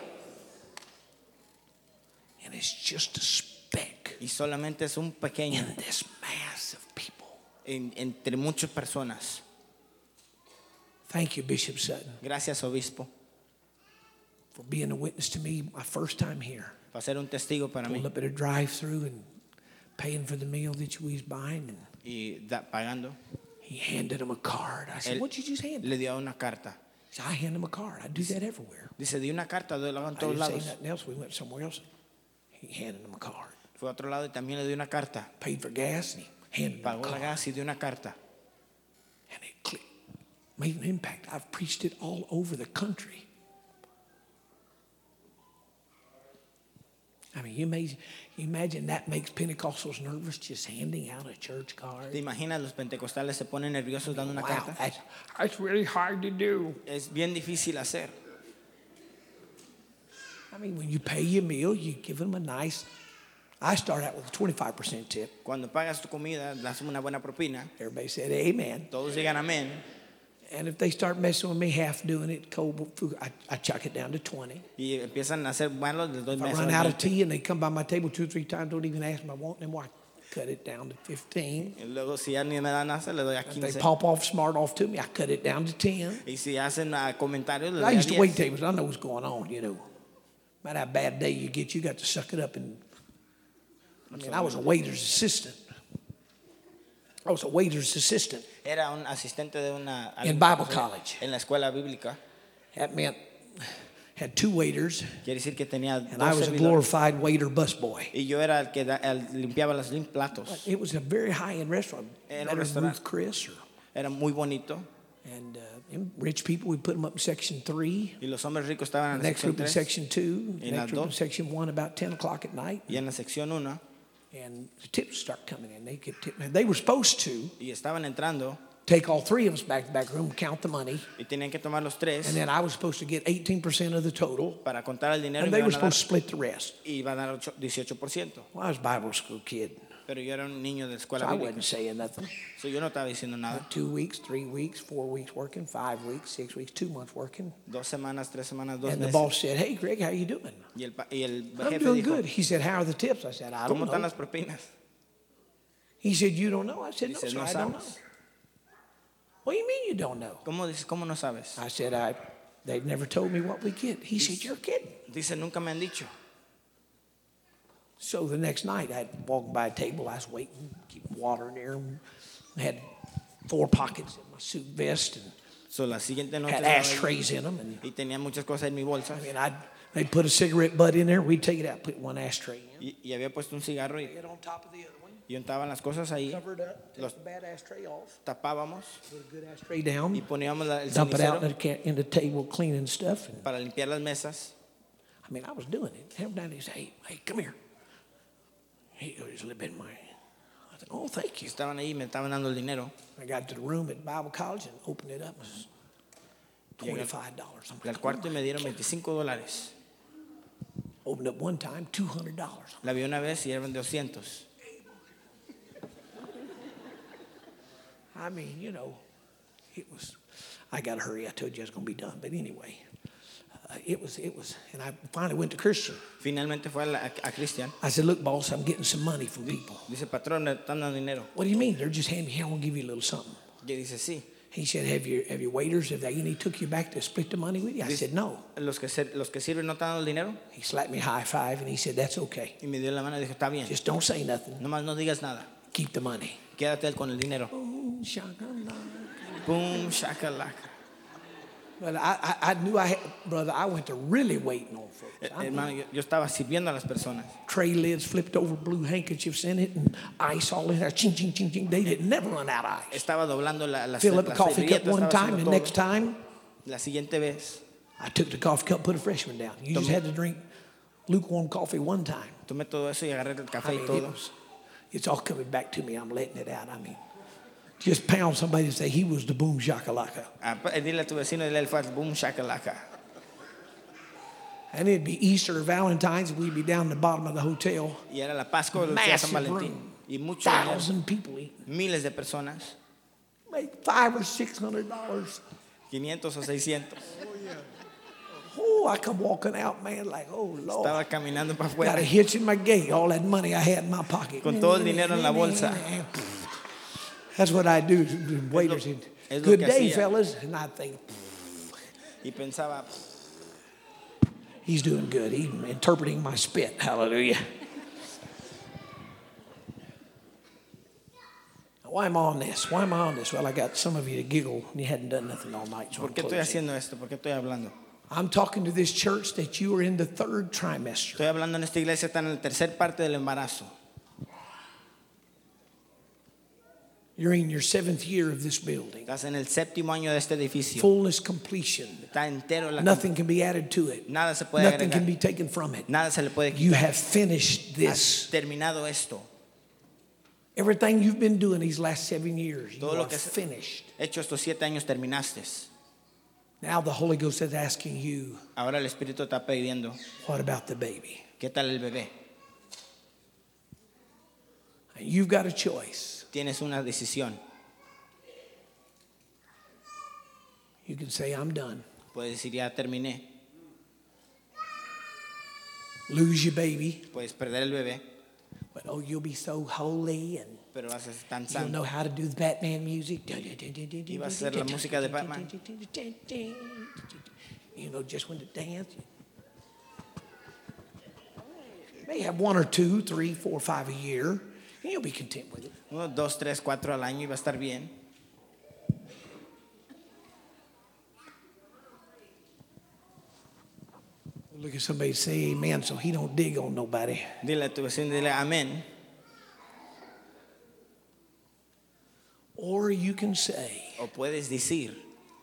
And it's just a speck y solamente es un pequeño in this mass of people. entre muchas personas. Thank you, Bishop Sutton, Gracias, obispo, for being a witness to me my first time here. para ser un testigo para mí. Pulled up at a drive-through and paying for the meal that we was buying, and pagando. he handed him a card. I said, Él what'd you just hand him? le dio una carta. He said, I hand him a card. I do that everywhere. Dice, di una carta, lo hago en I todos didn't say lados. nothing else. We went somewhere else. He handed him a card. Fue a otro lado y también le dio una carta. Paid for gas, and he handed him a Pagó la card. gas y dio una carta. And it clicked. Made an impact. I've preached it all over the country. I mean, you imagine that makes Pentecostals nervous, just handing out a church card. ¿Te imaginas los pentecostales se ponen nerviosos dando una Wow, carta? that's really hard to do. Es bien difícil hacer. I mean, when you pay your meal, you give them a nice. I start out with a 25% tip. Cuando pagas tu comida, das una buena propina. Everybody said amen. Todos digan amén. And if they start messing with me, half doing it, cold food, I chuck it down to 20. Y empiezan a hacer malos, les doy If I meses. run out of tea and they come by my table 2 or 3 times, don't even ask me, I want them more. I cut it down to 15. Y luego, si ya ni me dan nada, le doy a If they 15. pop off smart off to me, I cut it down to 10. Y si hacen comentarios, le I doy a used to wait 10. tables. I know what's going on, you know. No matter how bad day you get, you got to suck it up. And I mean, I was a waiter's assistant. Era un asistente de una... In Bible college. En la escuela bíblica. That meant had 2 waiters, Quiere decir que tenía and I dos was a servidores. glorified waiter busboy. Y yo era el que limpiaba los platos. It was a very high-end restaurant. Era un Better than restaurante. Ruth Chris. Era muy bonito. And rich people, we put them up in section 3. Y los hombres ricos estaban en The next la group in sección 3. section 2. Y The la next group in dos. section 1 about 10 o'clock at night. Y en la sección 1. And the tips start coming in. They get tip. They were supposed to Y estaban entrando. take all 3 of us back to the back room, count the money. Y tenían que tomar los 3. And then I was supposed to get 18% of the total. Para contar el dinero. And Y they me were iban a dar, supposed to split the rest. y iba a dar 18%. Well, I was a Bible school kid. Pero yo era un niño de So escuela I bíblica. wasn't saying nothing. So yo no estaba diciendo nada. 2 weeks, 3 weeks, 4 weeks working, 5 weeks, 6 weeks, 2 months working. 2 semanas, 3 semanas, 2 And the meses. boss said, hey, Greg, how you doing? Y el I'm jefe doing dijo, good. He said, how are the tips? I said, I don't ¿cómo están know. las propinas? He said, you don't know? I said, no, Dice, sir, no I don't know. sabes. What do you mean you don't know? ¿Cómo dices, cómo no sabes? I said, they've never told me what we get. He said, you're kidding. Dice, nunca me han dicho. So the next night, I walked by a table. I was waiting, keeping water in there. I had 4 pockets in my suit vest and So la siguiente noche had estaba ahí ashtrays in them. And y tenía muchas cosas en mi bolsa. I mean, they'd put a cigarette butt in there. We'd take it out, put one ashtray in. Y había puesto un cigarro y Get on top of the other one, untaban las cosas ahí, cover it up, take Los- the bad ashtray off, tapábamos put a good ashtray down, y poníamos el dump it out cenicero in the table, cleaning stuff. And para limpiar las mesas. I mean, I was doing it. Every time they say, hey, come here. He goes, a little bit in my hand. I said, oh, thank you. Estaban ahí y me estaban dando el dinero. I got to the room at Bible college and opened it up. It was $25. I'm Y al like, cuarto y me dieron $25. opened up one time, $200. La vi una vez y eran 200. I mean, you know, it was, I got to hurry. I told you I was going to be done. But anyway, it was, and I finally went to Christian. Finalmente fue a Cristian. I said, look, boss, I'm getting some money from people. Dice, patrón, me están dando dinero. What do you mean? They're just handing me, here, I'm going to give you a little something. Y dice, sí. He said, have your waiters, have they any took you back to split the money with you? I said, no. Los que sirven no están dando el dinero. He slapped me high five and he said, that's okay. Y me dio la mano y dijo, está bien. Just don't say nothing. Nomás no digas nada. Keep the money. Quédate con el dinero. Oh, shakalaka. Boom, shakalaka. But I knew I had, brother, I went to really waiting on folks. I mean, Hermano, yo estaba sirviendo a las personas. tray lids flipped over, blue handkerchiefs in it, and ice all in there. Ching, ching, ching, ching. They didn't never run out of ice. Estaba doblando las Fill up a coffee cup servilletas, one estaba time, haciendo and todo. next time, La siguiente vez, I took the coffee cup, put a freshman down. You just Tomé- had to drink lukewarm coffee one time. tomé todo eso y agarré el I café y mean, todo. it's all coming back to me. I'm letting it out. I mean, just pound somebody and say he was the boom shakalaka. Dile a tu vecino, dile el fue boom, shakalaka. And it'd be Easter or Valentine's, and we'd be down the bottom of the hotel. Y era la Pascua del día de San Massive Valentín. room. Y mucho dinero, 1,000 people eating. miles de personas, Make $500 or $600. 500 o 600. Oh, I come walking out, man, like, oh, Lord. Estaba caminando para Got afuera a hitch in my gate, all that money I had in my pocket. con todo el dinero en la bolsa. That's what I do. Waiters, es lo good que day, hacía. fellas. And I think, Y pensaba, he's doing good. He's interpreting my spit. Hallelujah. Why am I on this? Why am I on this? Well, I got some of you to giggle and you hadn't done nothing all night. So ¿Por I'm qué estoy closing. haciendo esto? ¿Por qué estoy hablando? I'm talking to this church that you are in the third trimester. Estoy hablando en esta iglesia, está en la tercera parte del embarazo. You're in your 7th year of this building. Estás en el séptimo año de este edificio. Fullness, completion. Está entero la Nothing can be added to it. Nada se puede Nothing agregar. can be taken from it. Nada se le puede You quitar. have finished Has this. terminado esto. Everything you've been doing these last 7 years, you Todo lo are que has finished. hecho estos 7 años terminaste. Now the Holy Ghost is asking you, Ahora el Espíritu está pidiendo, what about the baby? ¿qué tal el bebé? And you've got a choice. Tienes una decisión. You can say, I'm done. Puedes decir, ya terminé. Lose your baby. Puedes perder el bebé, But oh, you'll be so holy and pero vas a ser tan you'll know santo. how to do the Batman music. Y vas a hacer la música de Batman. You know just when to dance. You may have 1 or 2, 3, 4, 5 a year, and you'll be content with it. 1, 2, 3, 4 al año y va a estar bien. Look at somebody and say amen so he don't dig on nobody. Dile a tu vecino, dile amén. Or you can say, O puedes decir,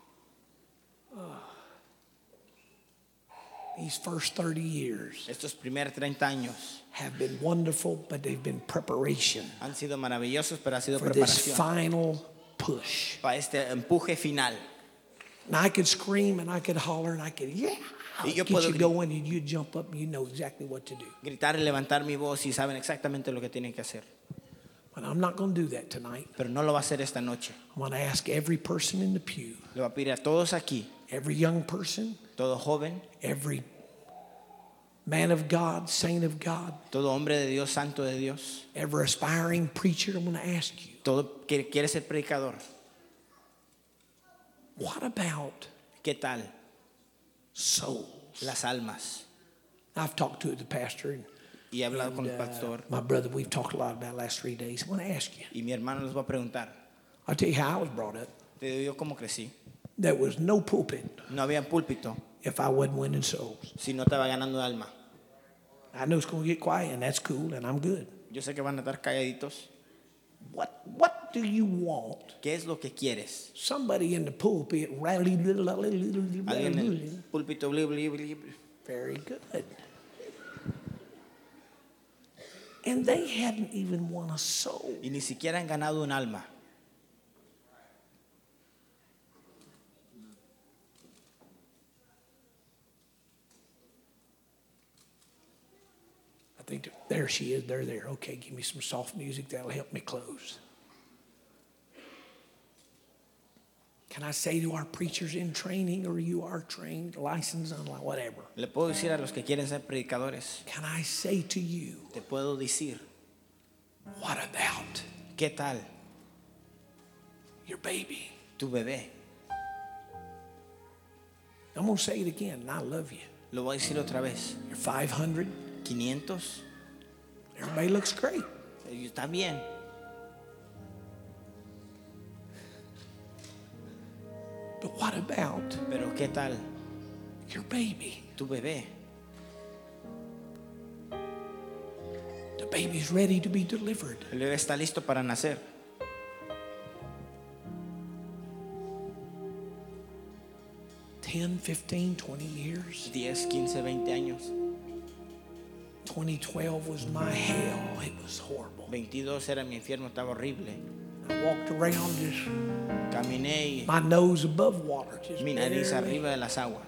these first 30 years estos primeros 30 años have been wonderful, but they've been preparation han sido maravillosos, pero ha sido for this preparación final push. para este empuje final. And I could scream and I could holler and I could, yeah, Y yo get puedo you going and you jump up and you know exactly what to do. Gritar y levantar mi voz y saben exactamente lo que tienen que hacer. But I'm not going to do that tonight. Pero no lo va a hacer esta noche. I'm going to ask every person in the pew, Le va a pedir a todos aquí, every young person, todo joven, every man of God, saint of God, todo hombre de Dios, santo de Dios, every aspiring preacher, I'm going to ask you, todo que quiere ser predicador. what about ¿Qué tal souls? las almas? I've talked to the pastor Y he hablado con and el pastor my brother, we've talked a lot about the last 3 days. I want to ask you, y mi hermano les va a preguntar. I'll tell you how I was brought up. Te digo yo cómo crecí. There was no pulpit No había púlpito if I wasn't winning souls. si no estaba ganando alma. I know it's going to get quiet, and that's cool, and I'm good. Yo sé que van a estar calladitos. What do you want? ¿Qué es lo que quieres? Somebody in the pulpit, Alguien en el púlpito, bli, bli, bli, bli. very good. And they hadn't even won a soul. Y ni siquiera han ganado un alma. I think there she is. They're there. Okay, give me some soft music. That'll help me close. Can I say to our preachers in training, or you are trained, licensed, unlike whatever? Le puedo decir a los que quieren ser predicadores, Can I say to you, te puedo decir, what about ¿qué tal your baby? tu bebé? I'm going to say it again, and I love you. Lo voy a decir otra vez. You're 500. 500, Everybody looks great. está bien. But what about Pero ¿qué tal your baby? tu bebé? The baby's ready to be delivered. El bebé está listo para nacer. 10, 15, 20 years. 10, 15, 20 años. 2012 was my hell. It was horrible. 22 era mi infierno, estaba horrible. I walked around just Caminé y my nose above water. Just mi nariz barely. arriba de las aguas.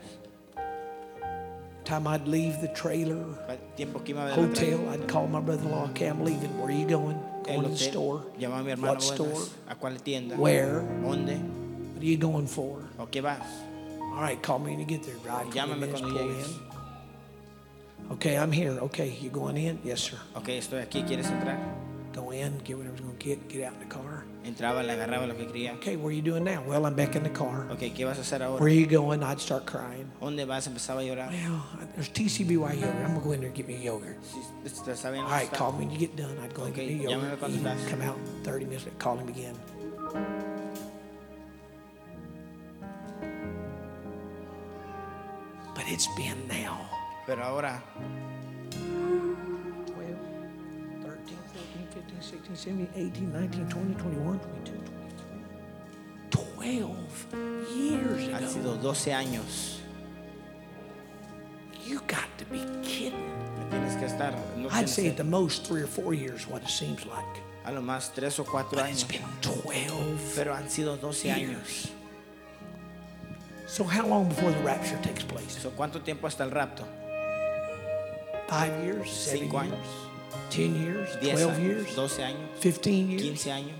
Time I'd leave the trailer, El tiempo que iba a ver hotel, I'd call my brother-in-law, okay, I'm leaving. Where are you going? Going el to the store. hotel, llamaba a mi hermano, What store? "Buenas, ¿a cuál tienda? Where? ¿Dónde? What are you going for? ¿O qué vas? All right, call me when you get there. Drive 20 Llámame minutes, cuando pull llegues. in. Okay, I'm here. Okay, you going in? Yes, sir. Ok, estoy aquí, ¿quieres entrar? go in, get whatever I was going to get out in the car. Entraba, le agarraba lo que quería. Okay, what are you doing now? Well, I'm back in the car. Ok, ¿qué vas a hacer Where ahora? are you going? I'd start crying. ¿Dónde vas? Empezaba a llorar. Well, there's TCBY yogurt. I'm going to go in there and get me a yogurt. Sí, está bien. All right, call me when you get done. I'd go and Okay, get me a llámame yogurt. cuando Eat, estás. come out 30 minutes later, call him again. But it's been now Pero ahora, 12, 13, 14, 15, 16, 17, 18, 19, 20, 21, 22, 23. 12 years han ago. sido 12 años. You got to be kidding. Tienes que estar, no I'd tienes say que- at the most 3 or 4 years, what it seems like. a lo más 3 o 4 But it's años. been 12. Pero han sido 12 años. So how long before the rapture takes place? So, ¿cuánto tiempo hasta el rapto? 5 years, 7 5 years, años, 10 years, 10 12 años, years, 12 años, 15 years. 15 años.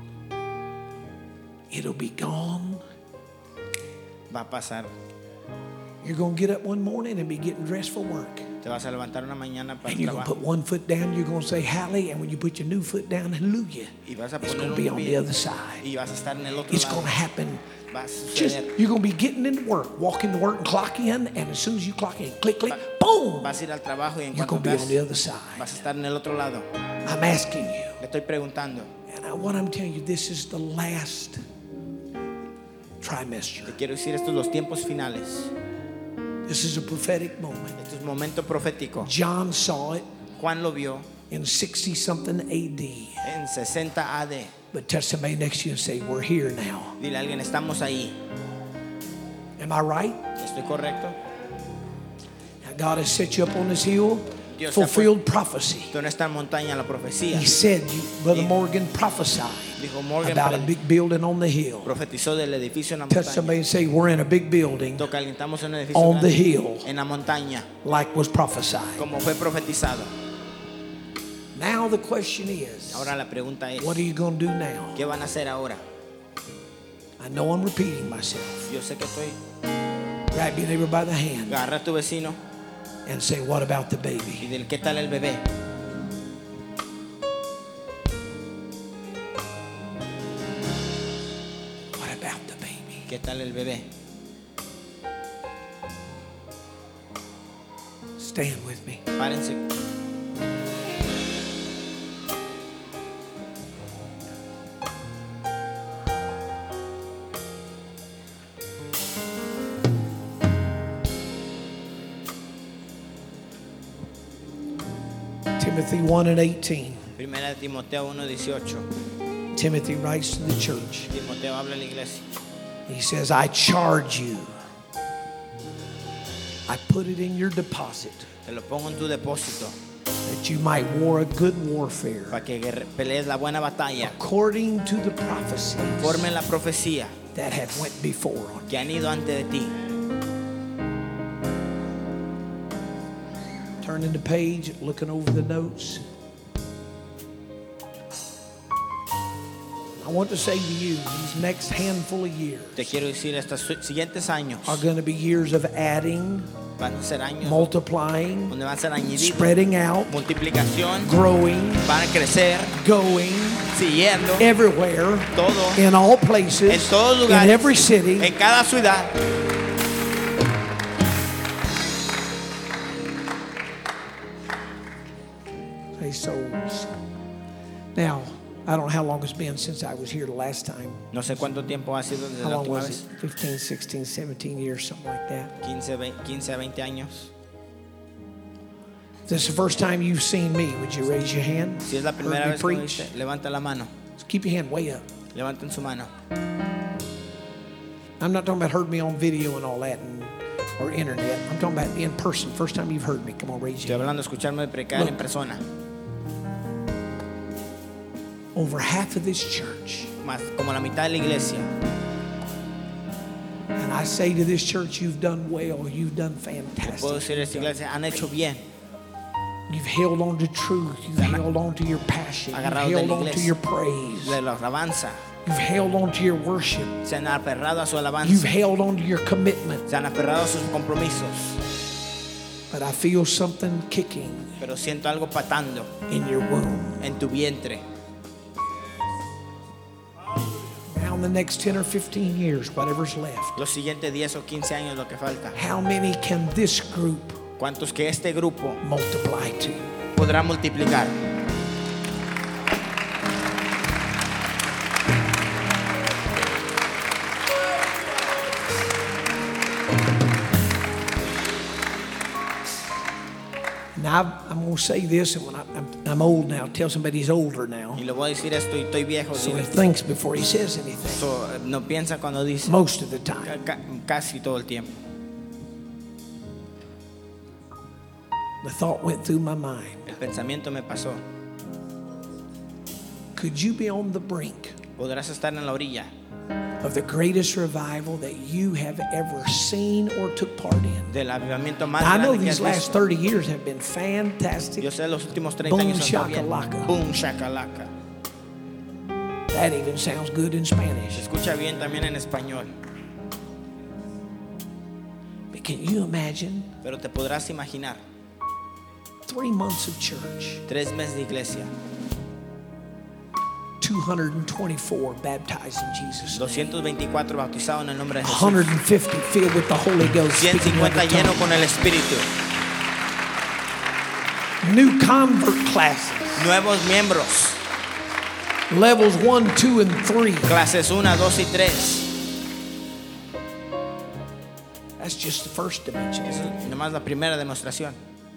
It'll be gone. Va a pasar. You're going to get up one morning and be getting dressed for work. Te vas a levantar una mañana para And el you're going to trabajo. put one foot down, you're going to say Hallelujah. And when you put your new foot down, hallelujah. Y vas a It's poner going to be un on the pie other side. y vas a estar en el otro It's lado. going to happen. Va a Just, suceder. you're going to be getting into work, walking to work and clock in. And as soon as you clock in, click, click, boom. Vas a ir al trabajo y en You're cuanto going to be on the vas, other side. vas a estar en el otro lado. I'm asking you. Le estoy preguntando. And what I'm telling you, this is the last trimester. Te quiero decir, estos los tiempos finales. This is a prophetic moment. Este es un momento profético. John saw it Juan lo vio in 60 something AD. en 60 AD. But touch somebody next to you and say, we're here now. Dile a alguien, estamos ahí. Am I right? ¿Estoy correcto? Now God has set you up on this hill, Dios te ha fulfilled prophecy. Tú en esta montaña, la profecía. He said, Brother Y- Morgan prophesied Dijo Morgan, about a big building on the hill. profetizó del edificio en la Touch montaña. somebody and say, we're in a big building Toca, estamos en un edificio on the grande, hill en la montaña, like was prophesied. como fue profetizado. Now the question is, Ahora la pregunta es, what are you going to do now? ¿qué van a hacer ahora? I know I'm repeating myself. Yo sé que estoy. Grab your neighbor by the hand Agarra a tu vecino and say, what about the y baby? del ¿qué tal el bebé? What about the baby? ¿Qué tal el bebé? Stand with me. Párense. Timothy 1 and 18. Primera de Timoteo 1:18. Timothy writes to the church. Timoteo habla a la iglesia. He says, I charge you. I put it in your deposit Te lo pongo en tu depósito that you might war a good warfare para que pelees la buena batalla. according to the prophecies Forme la profecía that have went before on que han ido antes de ti. you. Turning the page, looking over the notes. I want to say to you, these next handful of years Te quiero decir, estos siguientes años are going to be years of adding, van a ser años multiplying, donde van a ser añadidos, spreading out, multiplicación, growing, van a crecer, going siguiendo everywhere, todo, in all en places, todos in lugares, every city. en cada ciudad. Say souls. Now, I don't know how long it's been since I was here the last time. No sé cuánto tiempo ha sido desde How la long última was vez. it? 15, 16, 17 years, something like that. 15 a 20 años. If this is the first time you've seen me, would you raise your hand? Si es la Heard primera me vez que me preach? viste, levanta la mano. Keep your hand way up. Levanten su mano. I'm not talking about heard me on video and all that or internet. I'm talking about in person. First time you've heard me. Come on, raise Estoy your hand. hablando de escucharme predicar Look. en persona. Over half of this church. Más como la mitad de la iglesia. And I say to this church, you've done well. You've done Puedo fantastic. decir a esta iglesia, han hecho bien. You've held on to truth. You've held on to your passion. You've Agarrado de held la on to iglesia, your praise. de la alabanza. You've held on to your worship. Se han aferrado a su You've alabanza. held on to your commitment. Se han aferrado a sus compromisos. but I feel something kicking pero siento algo patando in your womb. en tu vientre. Now in the next 10 or 15 years, whatever's left, Los siguientes 10 o 15 años lo que falta. how many can this group ¿Cuántos que este grupo multiply to? podrá multiplicar? Now I'm going to say this, and when I'm old now, tell somebody he's older now, Y le voy a decir esto y estoy viejo. so he Dile. thinks before he says anything. So, no piensa cuando dice. Most of the time. Casi todo el tiempo. The thought went through my mind. El pensamiento me pasó. Could you be on the brink Podrás estar en la orilla of the greatest revival that you have ever seen or took part in? del avivamiento más Now, I know grande que these has last visto. 30 years have been fantastic. Yo sé los últimos 30 Boom, años han estado bien. shakalaka. Boom shakalaka. That even sounds good in Se Spanish. escucha bien también en español. But can you imagine Pero te podrás imaginar 3 months of church, 3 meses de iglesia, 224 baptized in Jesus' name, 224 bautizados en el nombre de Jesús, 150 filled with the Holy Ghost, speaking in 150 other lleno tongues. con el Espíritu, New convert classes, nuevos miembros, levels 1, 2, and 3. clases 1, 2 y 3. That's just the first dimension. Esa es nomás la primera demostración.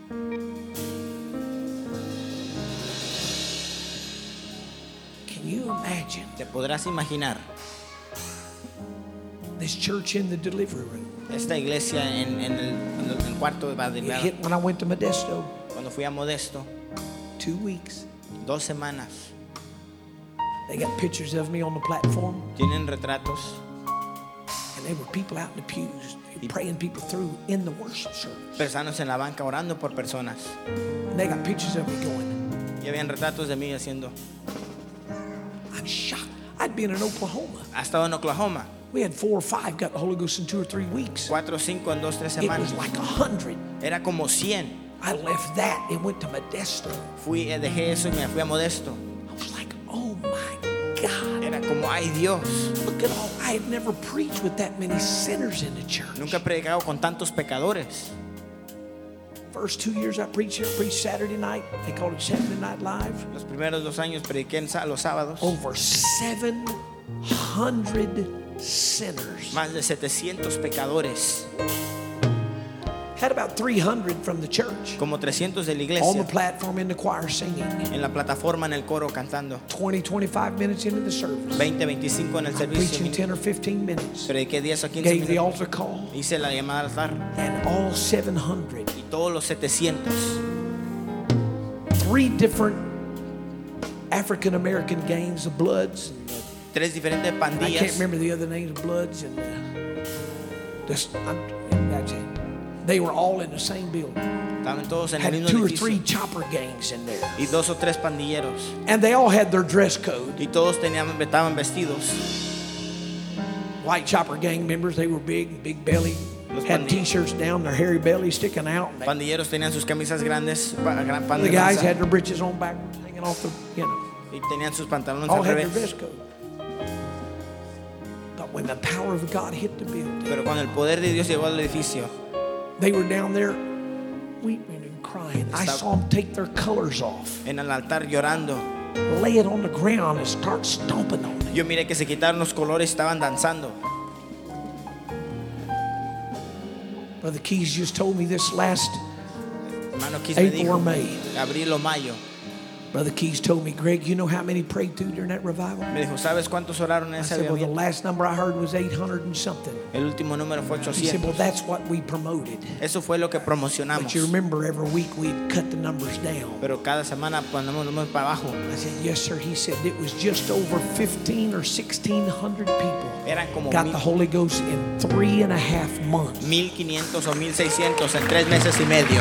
Can you imagine Te podrás imaginar this church in the delivery room? esta iglesia en el cuarto de It Badillar. hit when I went to Modesto. Cuando fui a Modesto, 2 weeks. 2 semanas, They got pictures of me on the platform, tienen retratos and there were people out in the pews praying people through in the worship service. personas en la banca orando por personas. And they got pictures of me going, Y habían retratos de mí haciendo. I'm shocked. I'd been in Oklahoma. Ha estado en Oklahoma, We had 4 or 5 got the Holy Ghost in 2 or 3 weeks. 4 o 5 en 2 3 It semanas. was like 100. Era como 100. I left that and went to Modesto. Dejé eso y me fui a Modesto. I was like, oh my God. Era como, ay Dios, Look at all. I had never preached with that many sinners in the church. nunca he predicado con tantos pecadores. First 2 years I preached Saturday night. They called it Saturday Night Live. Los primeros 2 años prediqué los sábados. Over 700 sinners. Más de 700 pecadores, Had about 300 from the church. como 300 de la On the iglesia, platform in the choir singing. en la plataforma, en el coro cantando. 20, 25 minutes into the service. 20, 25 en el servicio. Preaching 10 or 15 minutes. Prediqué 10 o 15 Gave the minutos. altar call. Hice la llamada al altar. And all 700. Y todos los 700, 3 different African American gangs of Bloods. 3 diferentes I can't pandillas. remember the other names of Bloods. And that's it. They were all in the same building. Estaban todos en el Had mismo 2 or edificio. 3 chopper gangs in there. Y 2 o 3 pandilleros. And they all had their dress code. Y todos estaban vestidos. White chopper gang members, they were big belly. Los Had t-shirts down, their hairy belly sticking out. Pandilleros tenían sus camisas grandes, pan The de guys panza, had their breeches on backwards, hanging off the, y tenían sus pantalones all al had their revés. dress code. But when the power of God hit the building, Pero cuando el poder de Dios llegó al edificio, they were down there weeping and crying. I saw them take their colors off, en el altar llorando, lay it on the ground, and start stomping on it. yo miré que se quitaron los colores y estaban danzando. Brother Keys just told me this last Hermano Kiss me April or dijo, May. abril o mayo, Brother Keys told me, Greg, you know how many prayed through during that revival? me dijo, ¿sabes cuántos oraron en I ese said, well, the avivamiento? last number I heard was 800 and something. El último número fue He said, 800. well, that's what we promoted. Eso fue lo que promocionamos. But you remember every week we'd cut the numbers down. Pero cada semana ponemos números para abajo. I said, yes, sir. He said, it was just over 1,500 or 1,600 people Eran como got the Holy Ghost in 3.5 months. 1,500 o 1,600 en 3 meses y medio.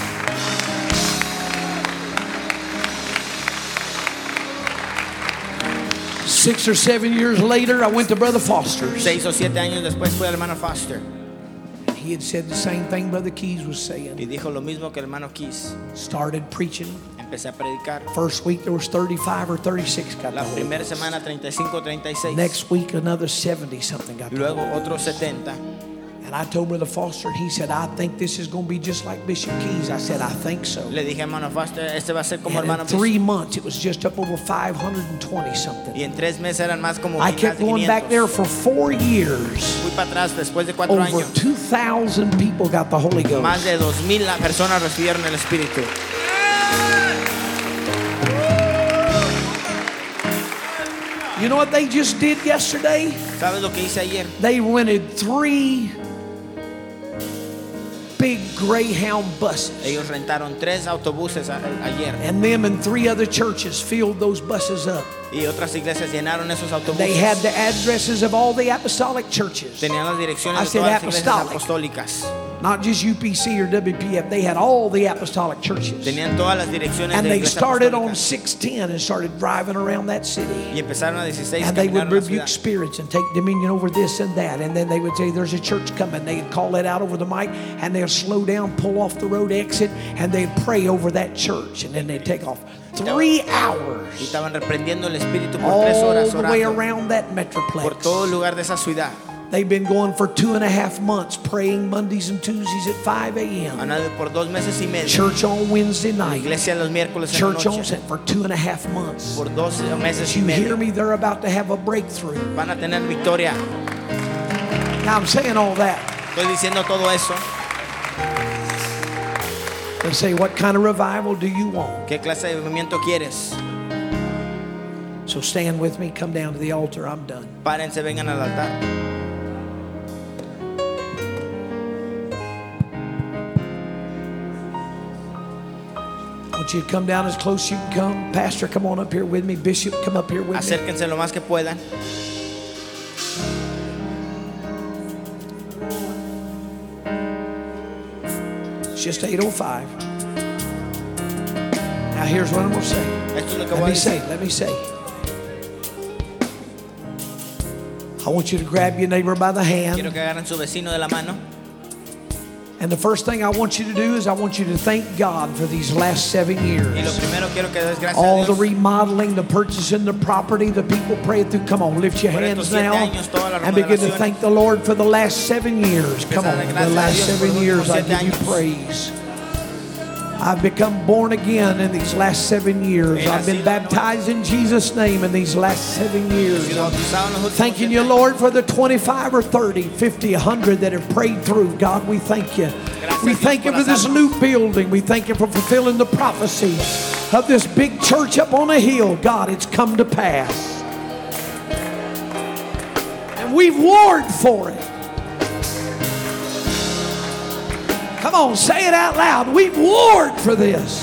Six or 7 years later, I went to Brother Foster's. 6 o 7 años después fue el hermano Foster. He he had said the same thing Brother Keys was Y saying. dijo lo mismo que el hermano Keys. Started preaching. Empecé a predicar. First week there was 35 or 36 got the La Holy primera Ghost. semana 35, 36. Next week another 70 something got Y the luego Holy otros Ghost. 70. And I told Brother Foster, he said, I think this is going to be just like Bishop Keys. I said, I think so. Le dije a hermano Foster, este va a ser como And hermano in Keys. 3 months it was just up over 520 Y something. en 3 meses eran más como I más kept de going 500. back there for 4 years. Fui para atrás después de 4 Over años. 2,000 people got the Holy Ghost. Más de 2,000 personas recibieron el Espíritu. You know what they just did yesterday? ¿Sabes lo que hice ayer? They rented 3 big Greyhound buses. Ellos rentaron 3 autobuses ayer. And them and 3 other churches filled those buses up. Y otras iglesias llenaron esos They had autobuses. the addresses of all the apostolic churches. Tenían las direcciones I de said todas las iglesias apostolic. apostólicas. Not just UPC or WPF. They had all the apostolic churches. Tenían todas las direcciones And de they iglesias started on apostólicas. 610 and started driving around that city. Y empezaron a 16 And they would caminaron la rebuke ciudad. spirits and take dominion over this and that. And then they would say, there's a church coming. They'd call it out over the mic. And they'd slow down, pull off the road exit. And they'd pray over that church. And then they'd take off. 3 Y hours. estaban reprendiendo el Espíritu por 3 All horas the way orando around that por todo el metroplex. lugar de esa ciudad. They've been going for 2.5 months, praying Mondays and Tuesdays at 5 a.m. Han ido por 2 meses y medio. Church on Wednesday night. Iglesia los miércoles en la Church on noche. Sunday for 2.5 months. Por 2 meses y You hear medio. me? They're about to have a breakthrough. Van a tener victoria. Now I'm saying all that. Estoy diciendo todo eso. They say, what kind of revival do you want? ¿Qué clase de movimiento quieres? So stand with me, come down to the altar. I'm done. Párense, vengan al altar. I want you to come down as close as you can come. Pastor, come on up here with me. Bishop, come up here with me. Acérquense lo más que puedan. It's just 8:05. Now here's what I'm going to say. Esto es lo que Let voy a me say, decir. let me say. I want you to grab your neighbor by the Quiero hand. que agarren su vecino de la mano. And the first thing I want you to do is I want you to thank God for these last 7 Y lo years. primero quiero que des gracias All a the Dios remodeling, the purchasing, the property, the people praying through. Come on, lift your Por hands estos 7 now años, toda la and begin to remodelación. thank the Lord for the last 7 years. Come on, Empezar a dar the gracias a last Dios por 7 los years I últimos give you 7 años. praise. I've become born again in these last 7 years. I've been baptized in Jesus' name in these last 7 years. Sido bautizado en los últimos Thanking 7 you, años. Lord, for the 25 or 30, 50, 100 that have prayed through. God, we thank you. We thank you for this new building. We thank you for fulfilling the prophecy of this big church up on a hill. God, it's come to pass. And we've warred for it. Come on, say it out loud. We've warred for this.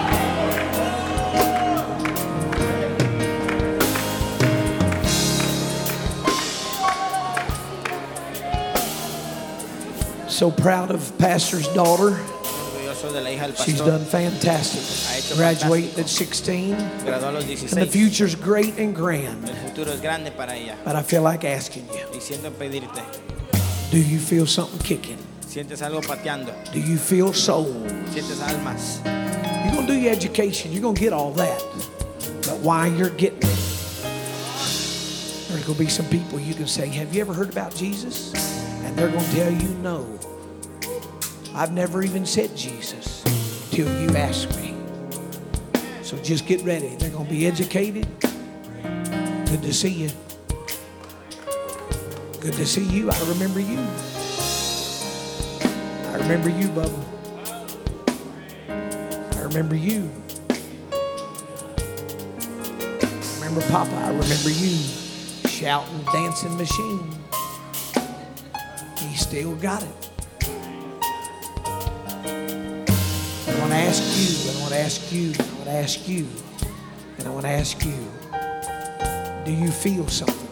So proud of Pastor's daughter. Orgulloso de la hija del She's pastor. done fantastic. Ha hecho Graduated fantástico. at 16. Graduó a los And the 16. future's great and grand. El futuro es grande para ella. But I feel like asking you, Y siento pedirte, do you feel something kicking? sientes algo pateando, Do you feel soul? sientes almas. You're going to do your education. You're going to get all that. But while you're getting it, there's going to be some people you can say, have you ever heard about Jesus? And they're going to tell you no. I've never even said Jesus till you ask me. So just get ready. They're going to be educated. Good to see you. Good to see you. I remember you. I remember you, Bubba. I remember you. Remember Papa. I remember you. Shouting, dancing machine. He still got it. I want to ask you, and I want to ask you, and I want to ask you, and I want to ask you, do you feel something?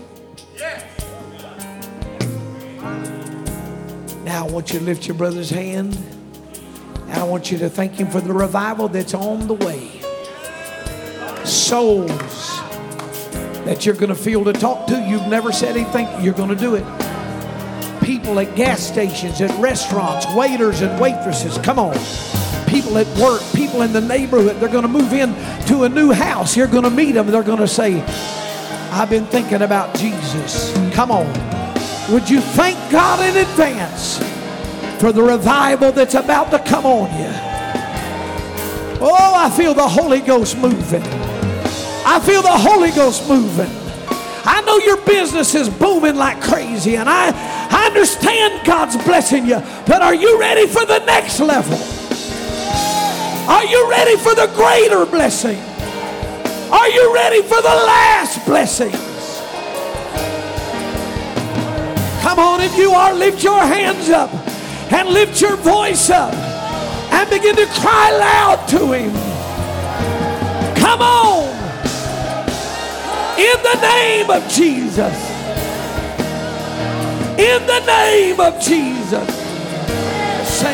Now I want you to lift your brother's hand, and I want you to thank him for the revival that's on the way. Souls that you're going to feel to talk to. You've never said anything. You're going to do it. people at gas stations, at restaurants, waiters and waitresses. Come on. People at work, people in the neighborhood. They're going to move in to a new house. You're going to meet them. They're going to say, I've been thinking about Jesus. Come on. Would you thank God in advance for the revival that's about to come on you? Oh, I feel the Holy Ghost moving. I feel the Holy Ghost moving. I know your business is booming like crazy, and I understand God's blessing you, but are you ready for the next level? Are you ready for the greater blessing? Are you ready for the last blessings? Come on, if you are, lift your hands up and lift your voice up and begin to cry loud to Him. Come on. In the name of Jesus. In the name of Jesus. Sing.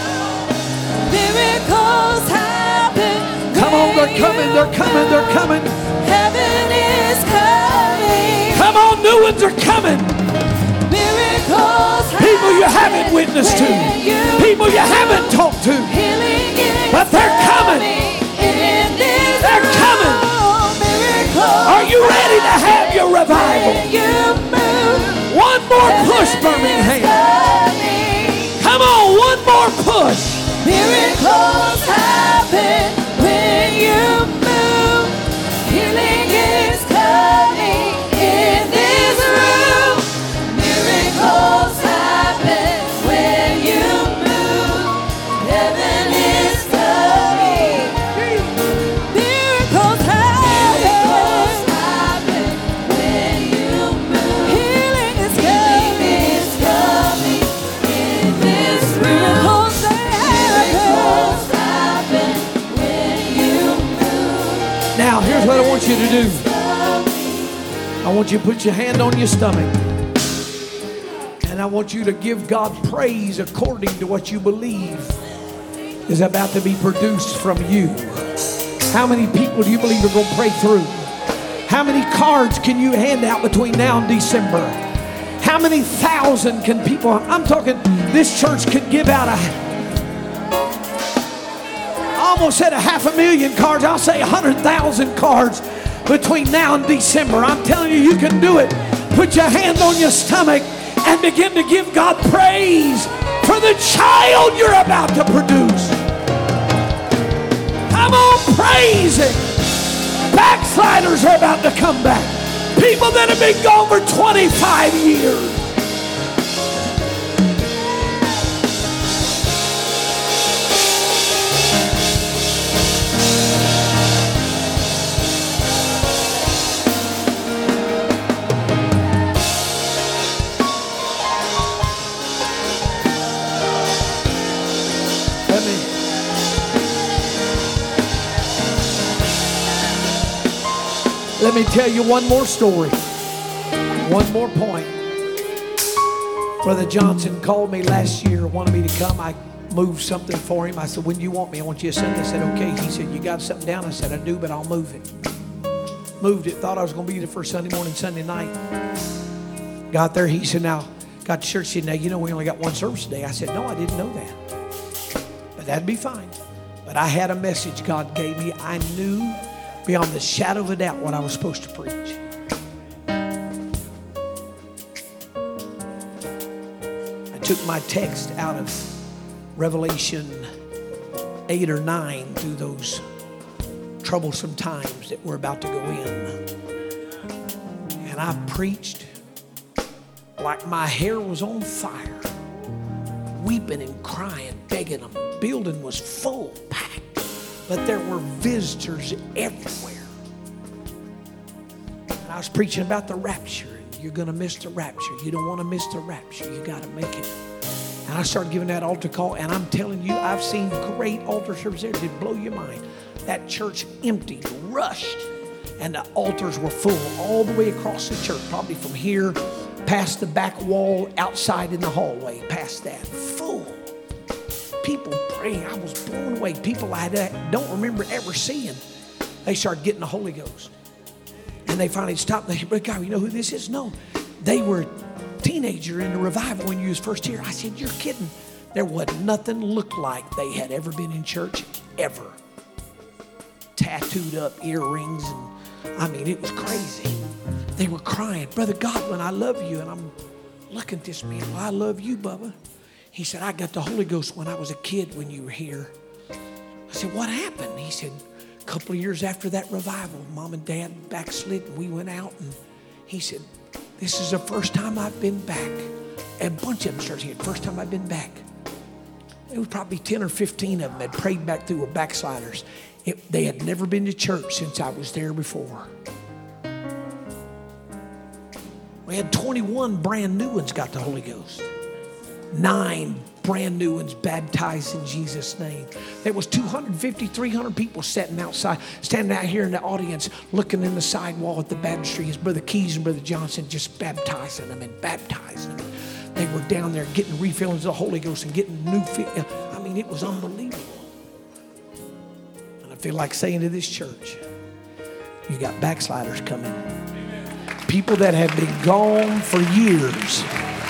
Miracles happen. Come on, they're coming, they're coming, they're coming. Heaven is coming. Come on, new ones are coming. Miracles People you haven't witnessed to. People you haven't talked to. But they're coming. They're coming. Are you ready to have your revival? One more push, Birmingham. Come on, one more push. Miracles happen when you move. Healing is coming in this room. Miracles happen when you move. Heaven is coming. Miracles happen when you move. Healing is coming in this room. Now, here's what I want you to do. I want you to put your hand on your stomach. And I want you to give God praise according to what you believe is about to be produced from you. How many people do you believe are going to pray through? How many cards can you hand out between now and December? How many thousand can people, I'm talking, this church could give out I almost said 500,000 cards. I'll say 100,000 cards between now and December. I'm telling you, you can do it. Put your hand on your stomach and begin to give God praise for the child you're about to produce. Come on, praise Him. Backsliders are about to come back. People that have been gone for 25 years. Let me tell you one more story. One more point. Brother Johnson called me last year, wanted me to come. I moved something for him. I said, when do you want me? I want you to Sunday. I said, okay. He said, you got something down? I said, I do, but I'll move it. Moved it. Thought I was going to be there for Sunday morning, Sunday night. Got there. He said, now, got to church. He said, now, you know, we only got one service today. I said, no, I didn't know that. But that'd be fine. But I had a message God gave me. I knew beyond the shadow of a doubt what I was supposed to preach. I took my text out of Revelation 8 or 9 through those troublesome times that we're about to go in. And I preached like my hair was on fire, weeping and crying, begging them. The building was full, packed. But there were visitors everywhere. And I was preaching about the rapture. You're going to miss the rapture. You don't want to miss the rapture. You got to make it. And I started giving that altar call. And I'm telling you, I've seen great altar service there. It'd blow your mind. That church emptied, rushed. And the altars were full all the way across the church. Probably from here past the back wall, outside in the hallway, past that. Full. People praying. I was blown away. People I don't remember ever seeing. They started getting the Holy Ghost. And they finally stopped. They said, God, you know who this is? No. They were teenager in the revival when you was first here. I said, you're kidding. There wasn't nothing looked like they had ever been in church, ever. Tattooed up earrings, and I mean, it was crazy. They were crying, Brother Godwin, I love you. And I'm looking at this man, well, I love you, Bubba. He said, I got the Holy Ghost when I was a kid when you were here. I said, what happened? He said, a couple of years after that revival, Mom and Dad backslid, and we went out, and he said, this is the first time I've been back. And a bunch of them started here, first time I've been back. It was probably 10 or 15 of them had prayed back through were backsliders. They had never been to church since I was there before. We had 21 brand new ones got the Holy Ghost. 9 brand new ones baptized in Jesus' name. There was 250, 300 people standing out here in the audience, looking in the sidewall at the baptistry as Brother Keys and Brother Johnson just baptizing them and baptizing them. They were down there getting refillings of the Holy Ghost and getting new I mean, it was unbelievable. And I feel like saying to this church, you got backsliders coming. People that have been gone for years.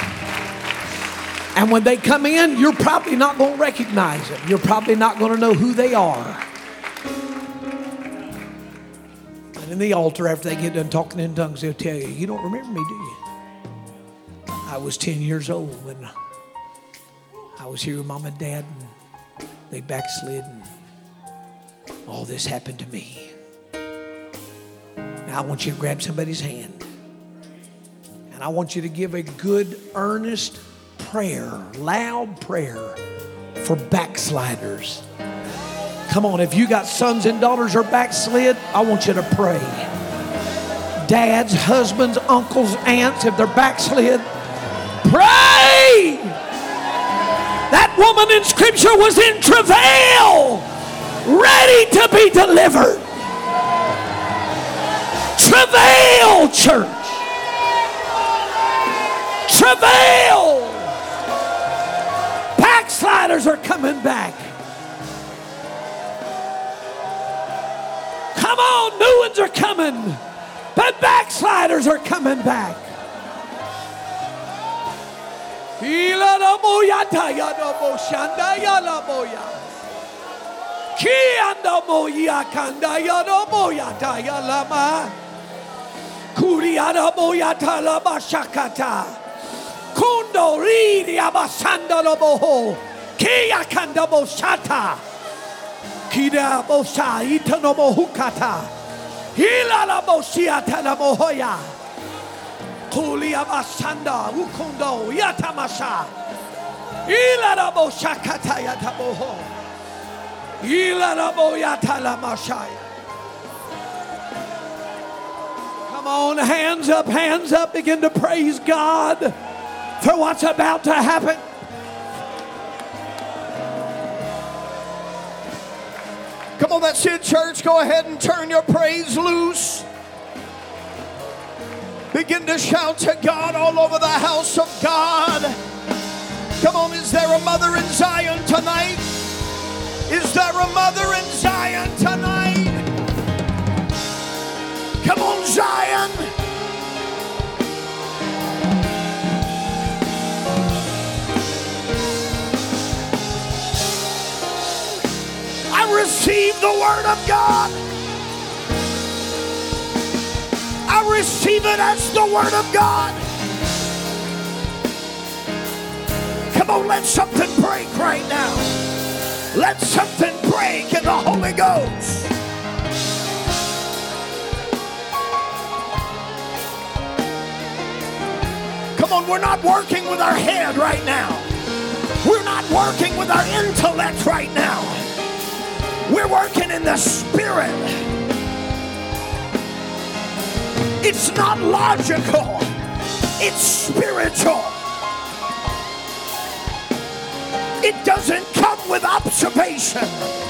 And when they come in, you're probably not going to recognize them. You're probably not going to know who they are. And in the altar, after they get done talking in tongues, they'll tell you, you don't remember me, do you? I was 10 years old when I was here with Mom and Dad, and they backslid, and all this happened to me. Now I want you to grab somebody's hand, and I want you to give a good, earnest prayer, loud prayer for backsliders. Come on, if you got sons and daughters who are backslid, I want you to pray. Dads, husbands, uncles, aunts, if they're backslid, pray. That woman in Scripture was in travail, ready to be delivered. Travail, church. Travail. Backsliders are coming back. Come on, new ones are coming, but backsliders are coming back. Kundo ridi abasanda loboho, kia kanda boshata, kida bosa itano mohukata, hilala bosiata na mohoya, kuli abasanda ukundo yatamasa, ilala boshakata yataboho, ilala boyata la mashaya. Come on, hands up, begin to praise God for what's about to happen. Come on, that's it, church. Go ahead and turn your praise loose. Begin to shout to God all over the house of God. Come on, is there a mother in Zion tonight? Is there a mother in Zion tonight? Come on, Zion. I receive the word of God. I receive it as the word of God. Come on, let something break right now. Let something break in the Holy Ghost. Come on, we're not working with our head right now. We're not working with our intellect right now. We're working in the Spirit. It's not logical. It's spiritual. It doesn't come with observation.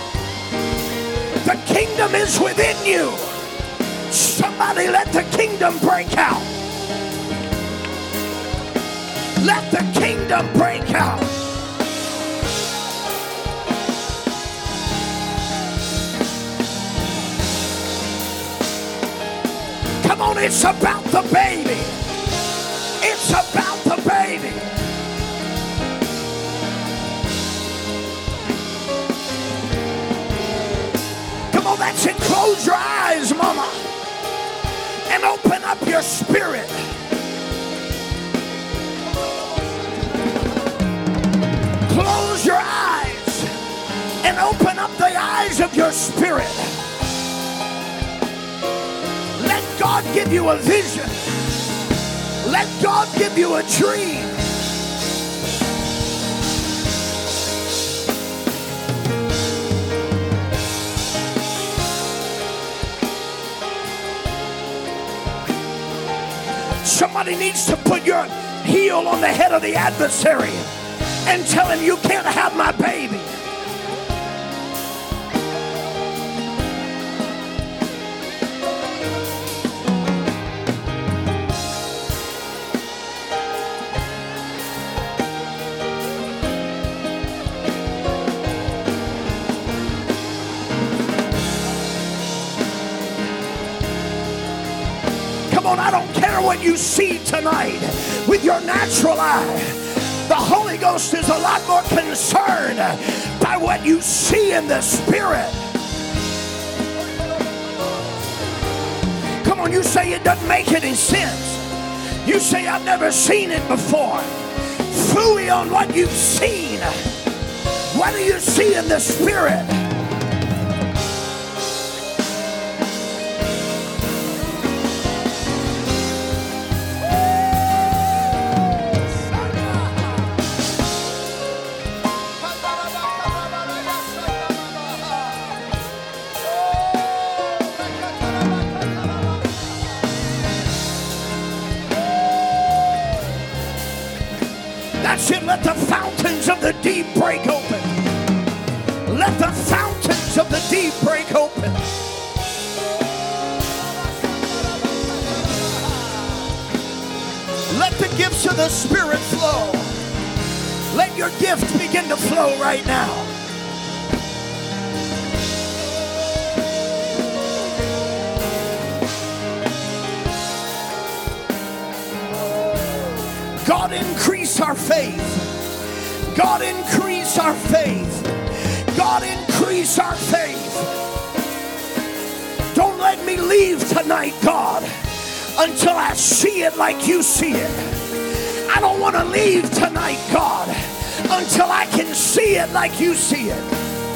The kingdom is within you. Somebody let the kingdom break out. Let the kingdom break out. Come on, it's about the baby. It's about the That's it. Close your eyes, mama, and open up your spirit. Close your eyes and open up the eyes of your spirit. Let God give you a vision. Let God give you a dream. Somebody needs to put your heel on the head of the adversary and tell him, you can't have my baby. I don't care what you see tonight with your natural eye. The Holy Ghost is a lot more concerned by what you see in the Spirit. Come on, you say it doesn't make any sense. You say I've never seen it before. Phooey on what you've seen. What do you see in the Spirit? That's it. Let the fountains of the deep break open. Let the fountains of the deep break open. Let the gifts of the Spirit flow. Let your gift begin to flow right now. God, increase our faith. God, increase our faith. God, increase our faith. Don't let me leave tonight, God, until I see it like you see it. I don't want to leave tonight, God, until I can see it like you see it.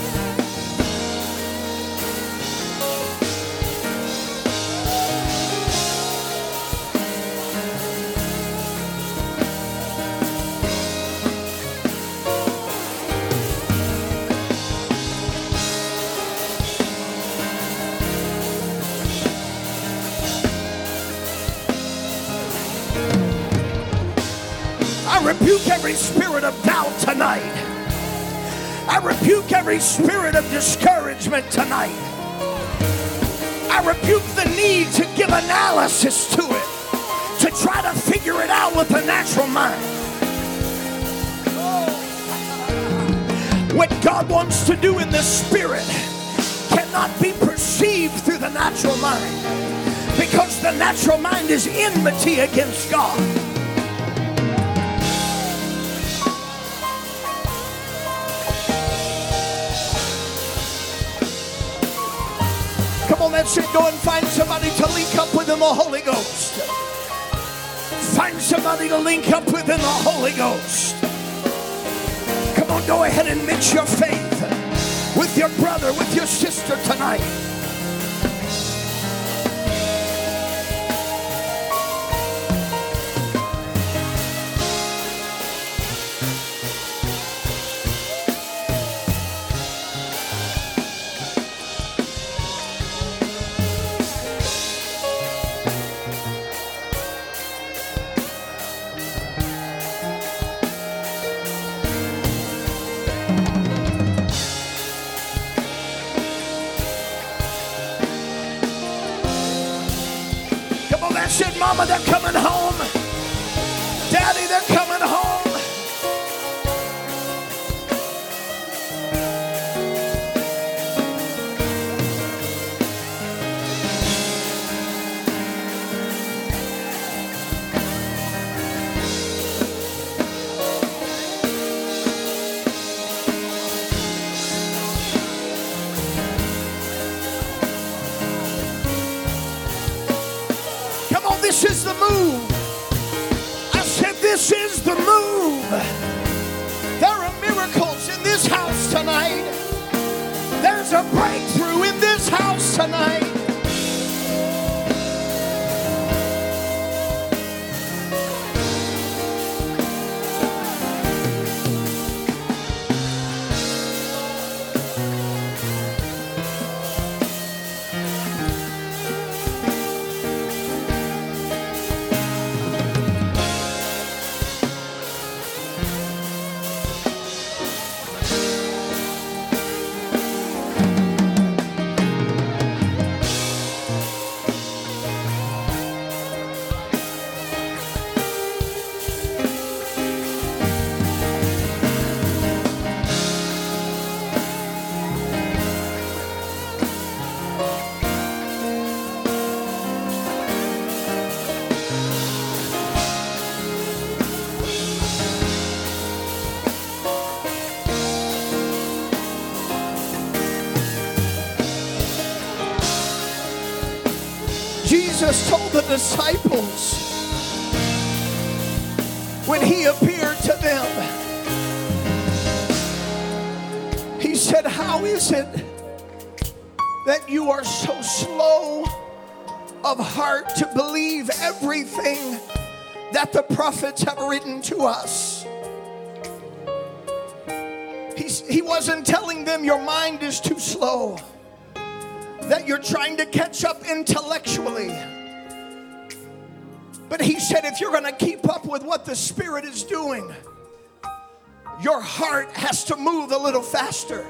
I rebuke every spirit of doubt tonight. I rebuke every spirit of discouragement tonight. I rebuke the need to give analysis to it, to try to figure it out with the natural mind. What God wants to do in the Spirit cannot be perceived through the natural mind, because the natural mind is enmity against God. Come on, that's it. Go and find somebody to link up with in the Holy Ghost. Find somebody to link up with in the Holy Ghost. Come on, go ahead and mix your faith with your brother, with your sister tonight. Said, Mama, they're coming home. Daddy, they're coming home. move. I said, this is the move. There are miracles in this house tonight. There's a breakthrough in this house tonight. Jesus told the disciples when he appeared to them, he said, how is it that you are so slow of heart to believe everything that the prophets have written to us? He wasn't telling them your mind is too slow, that you're trying to catch up intellectually. But he said, if you're going to keep up with what the Spirit is doing, your heart has to move a little faster.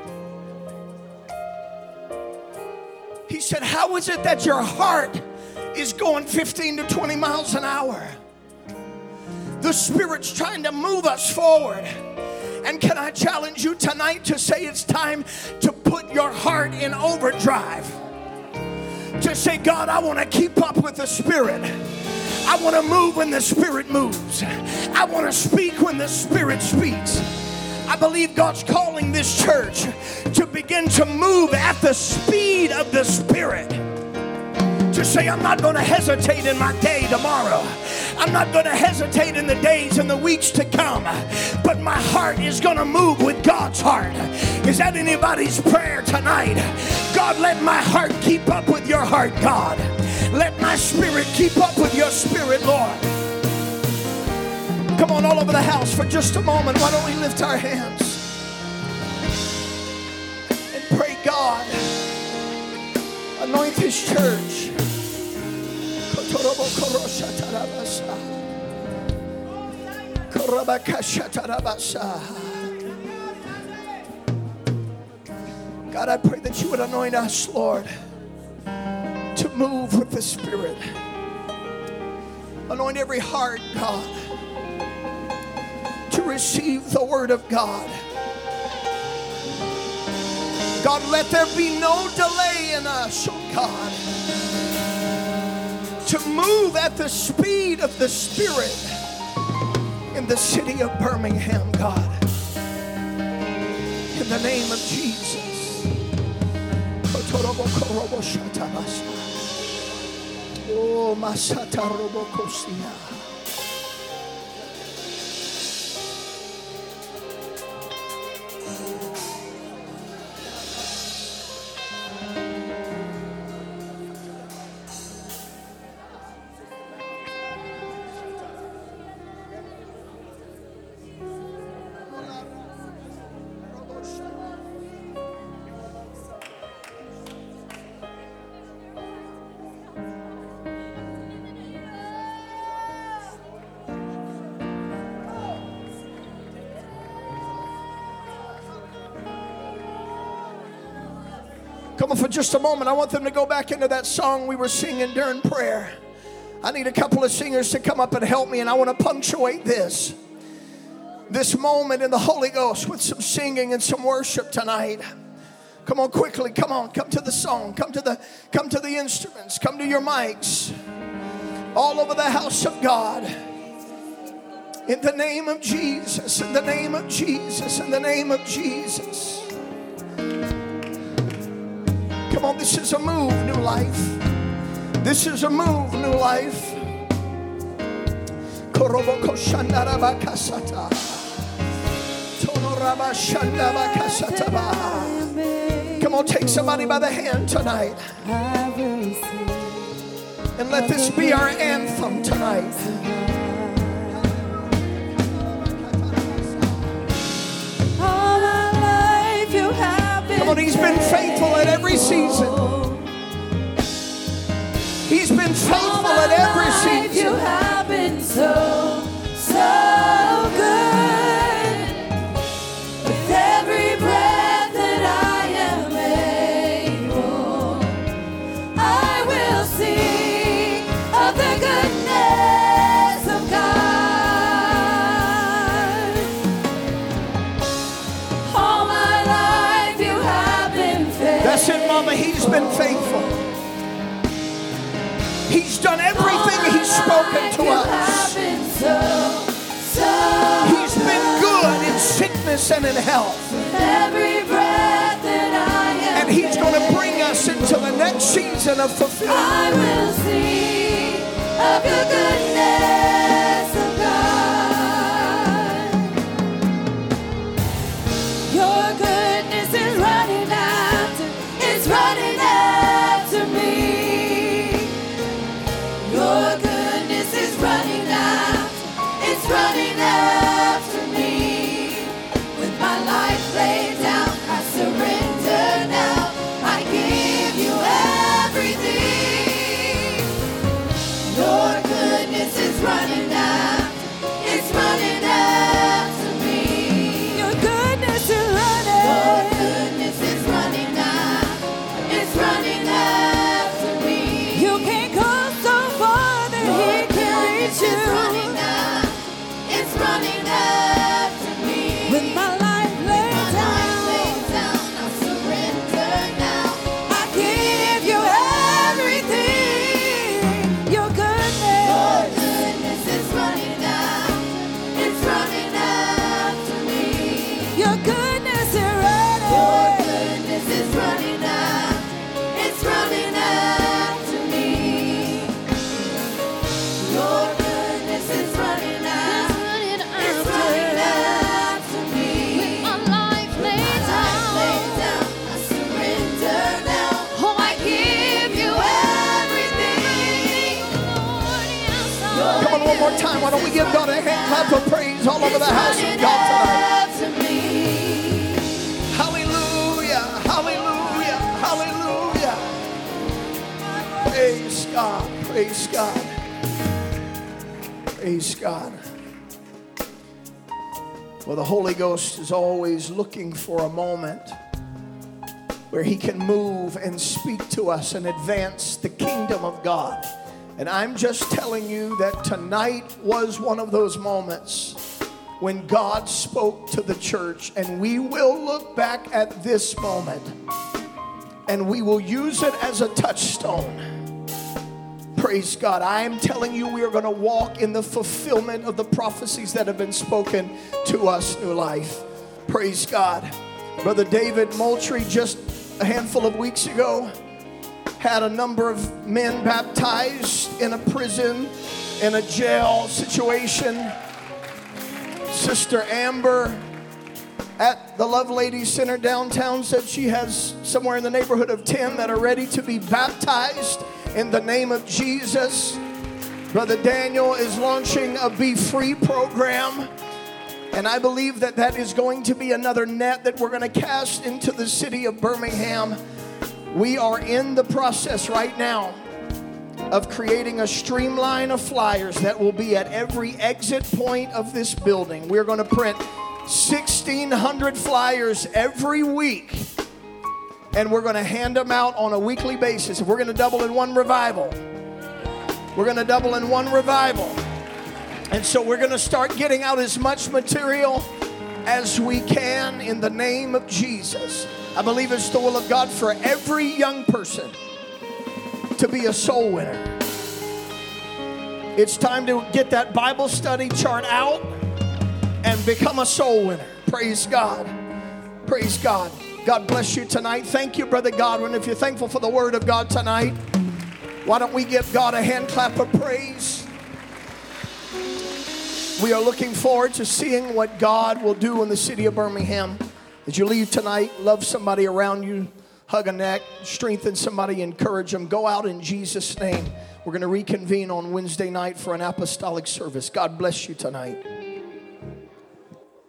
He said, how is it that your heart is going 15 to 20 miles an hour? The Spirit's trying to move us forward. And can I challenge you tonight to say it's time to put your heart in overdrive? To say, God, I want to keep up with the Spirit. I want to move when the Spirit moves. I want to speak when the Spirit speaks. I believe God's calling this church to begin to move at the speed of the Spirit. To say, I'm not going to hesitate in my day tomorrow. I'm not going to hesitate in the days and the weeks to come. But my heart is going to move with God's heart. Is that anybody's prayer tonight? God, let my heart keep up with your heart, God. Let my spirit keep up with your spirit, Lord. Come on, all over the house for just a moment. Why don't we lift our hands and pray, God, anoint this church. God, I pray that you would anoint us, Lord, to move with the Spirit. Anoint every heart, God, to receive the word of God. God, let there be no delay in us, oh God, to move at the speed of the Spirit in the city of Birmingham, God. In the name of Jesus. Oh, Masata Robokosia. Come on, for just a moment, I want them to go back into that song we were singing during prayer. I need a couple of singers to come up and help me, and I want to punctuate this moment in the Holy Ghost with some singing and some worship tonight. Come on, quickly, come on, come to the song, come to the instruments, come to your mics, all over the house of God. In the name of Jesus, in the name of Jesus, in the name of Jesus. Come on, this is a move, new life. This is a move, new life. Koroboko Shandarabakasata. Tonorabashandabakasataba. Come on, take somebody by the hand tonight. And let this be our anthem tonight. All my life you have been. Come on, he's been faithful at every season. He's been faithful at every season. You have been so good. With every breath that I am able, I will sing of the goodness of God. All my life you have been faithful. That's it, Mama. He's been faithful. He's done everything he's spoken to us. He's been good in sickness and in health. Every breath that I am, and he's going to bring us into the next season of fulfillment. I will sing of your goodness of God. Your goodness is running after, it's running after me. Your goodness is running after, it's running after me. With my life laid down, I surrender now. I give you everything. Your goodness is running after, it's running after me. Your goodness is running. Your goodness is running after, it's running after me. You can't go so far that he can reach you. It's running after, it's running after me. With my life laid down, I surrender now. I give you everything. Your goodness is running after, it's running after me. Your goodness is running. Your goodness is running after, it's running after me. Your goodness is running after, it's running after me. With my life laid down, I surrender now. Oh, I give you everything. Come on, one more time. Why don't we give God a hand clap of praise all over the house of God tonight? Hallelujah, hallelujah, hallelujah. Praise God, praise God, praise God. Well, the Holy Ghost is always looking for a moment where he can move and speak to us and advance the kingdom of God. And I'm just telling you that tonight was one of those moments when God spoke to the church, and we will look back at this moment and we will use it as a touchstone. Praise God. I am telling you, we are going to walk in the fulfillment of the prophecies that have been spoken to us, New Life. Praise God. Brother David Moultrie, just a handful of weeks ago, had a number of men baptized in a prison, in a jail situation. Sister Amber at the Love Lady Center downtown said she has somewhere in the neighborhood of 10 that are ready to be baptized in the name of Jesus. Brother Daniel is launching a Be Free program. And I believe that that is going to be another net that we're going to cast into the city of Birmingham. We are in the process right now of creating a streamline of flyers that will be at every exit point of this building. We're going to print 1,600 flyers every week, and we're going to hand them out on a weekly basis. If we're going to double in one revival, we're going to double in one revival. And so we're going to start getting out as much material as we can in the name of Jesus. I believe it's the will of God for every young person to be a soul winner. It's time to get that Bible study chart out and become a soul winner. Praise God. Praise God. God bless you tonight. Thank you, Brother Godwin. If you're thankful for the word of God tonight, why don't we give God a hand clap of praise? We are looking forward to seeing what God will do in the city of Birmingham. As you leave tonight, love somebody around you, hug a neck, strengthen somebody, encourage them. Go out in Jesus' name. We're going to reconvene on Wednesday night for an apostolic service. God bless you tonight.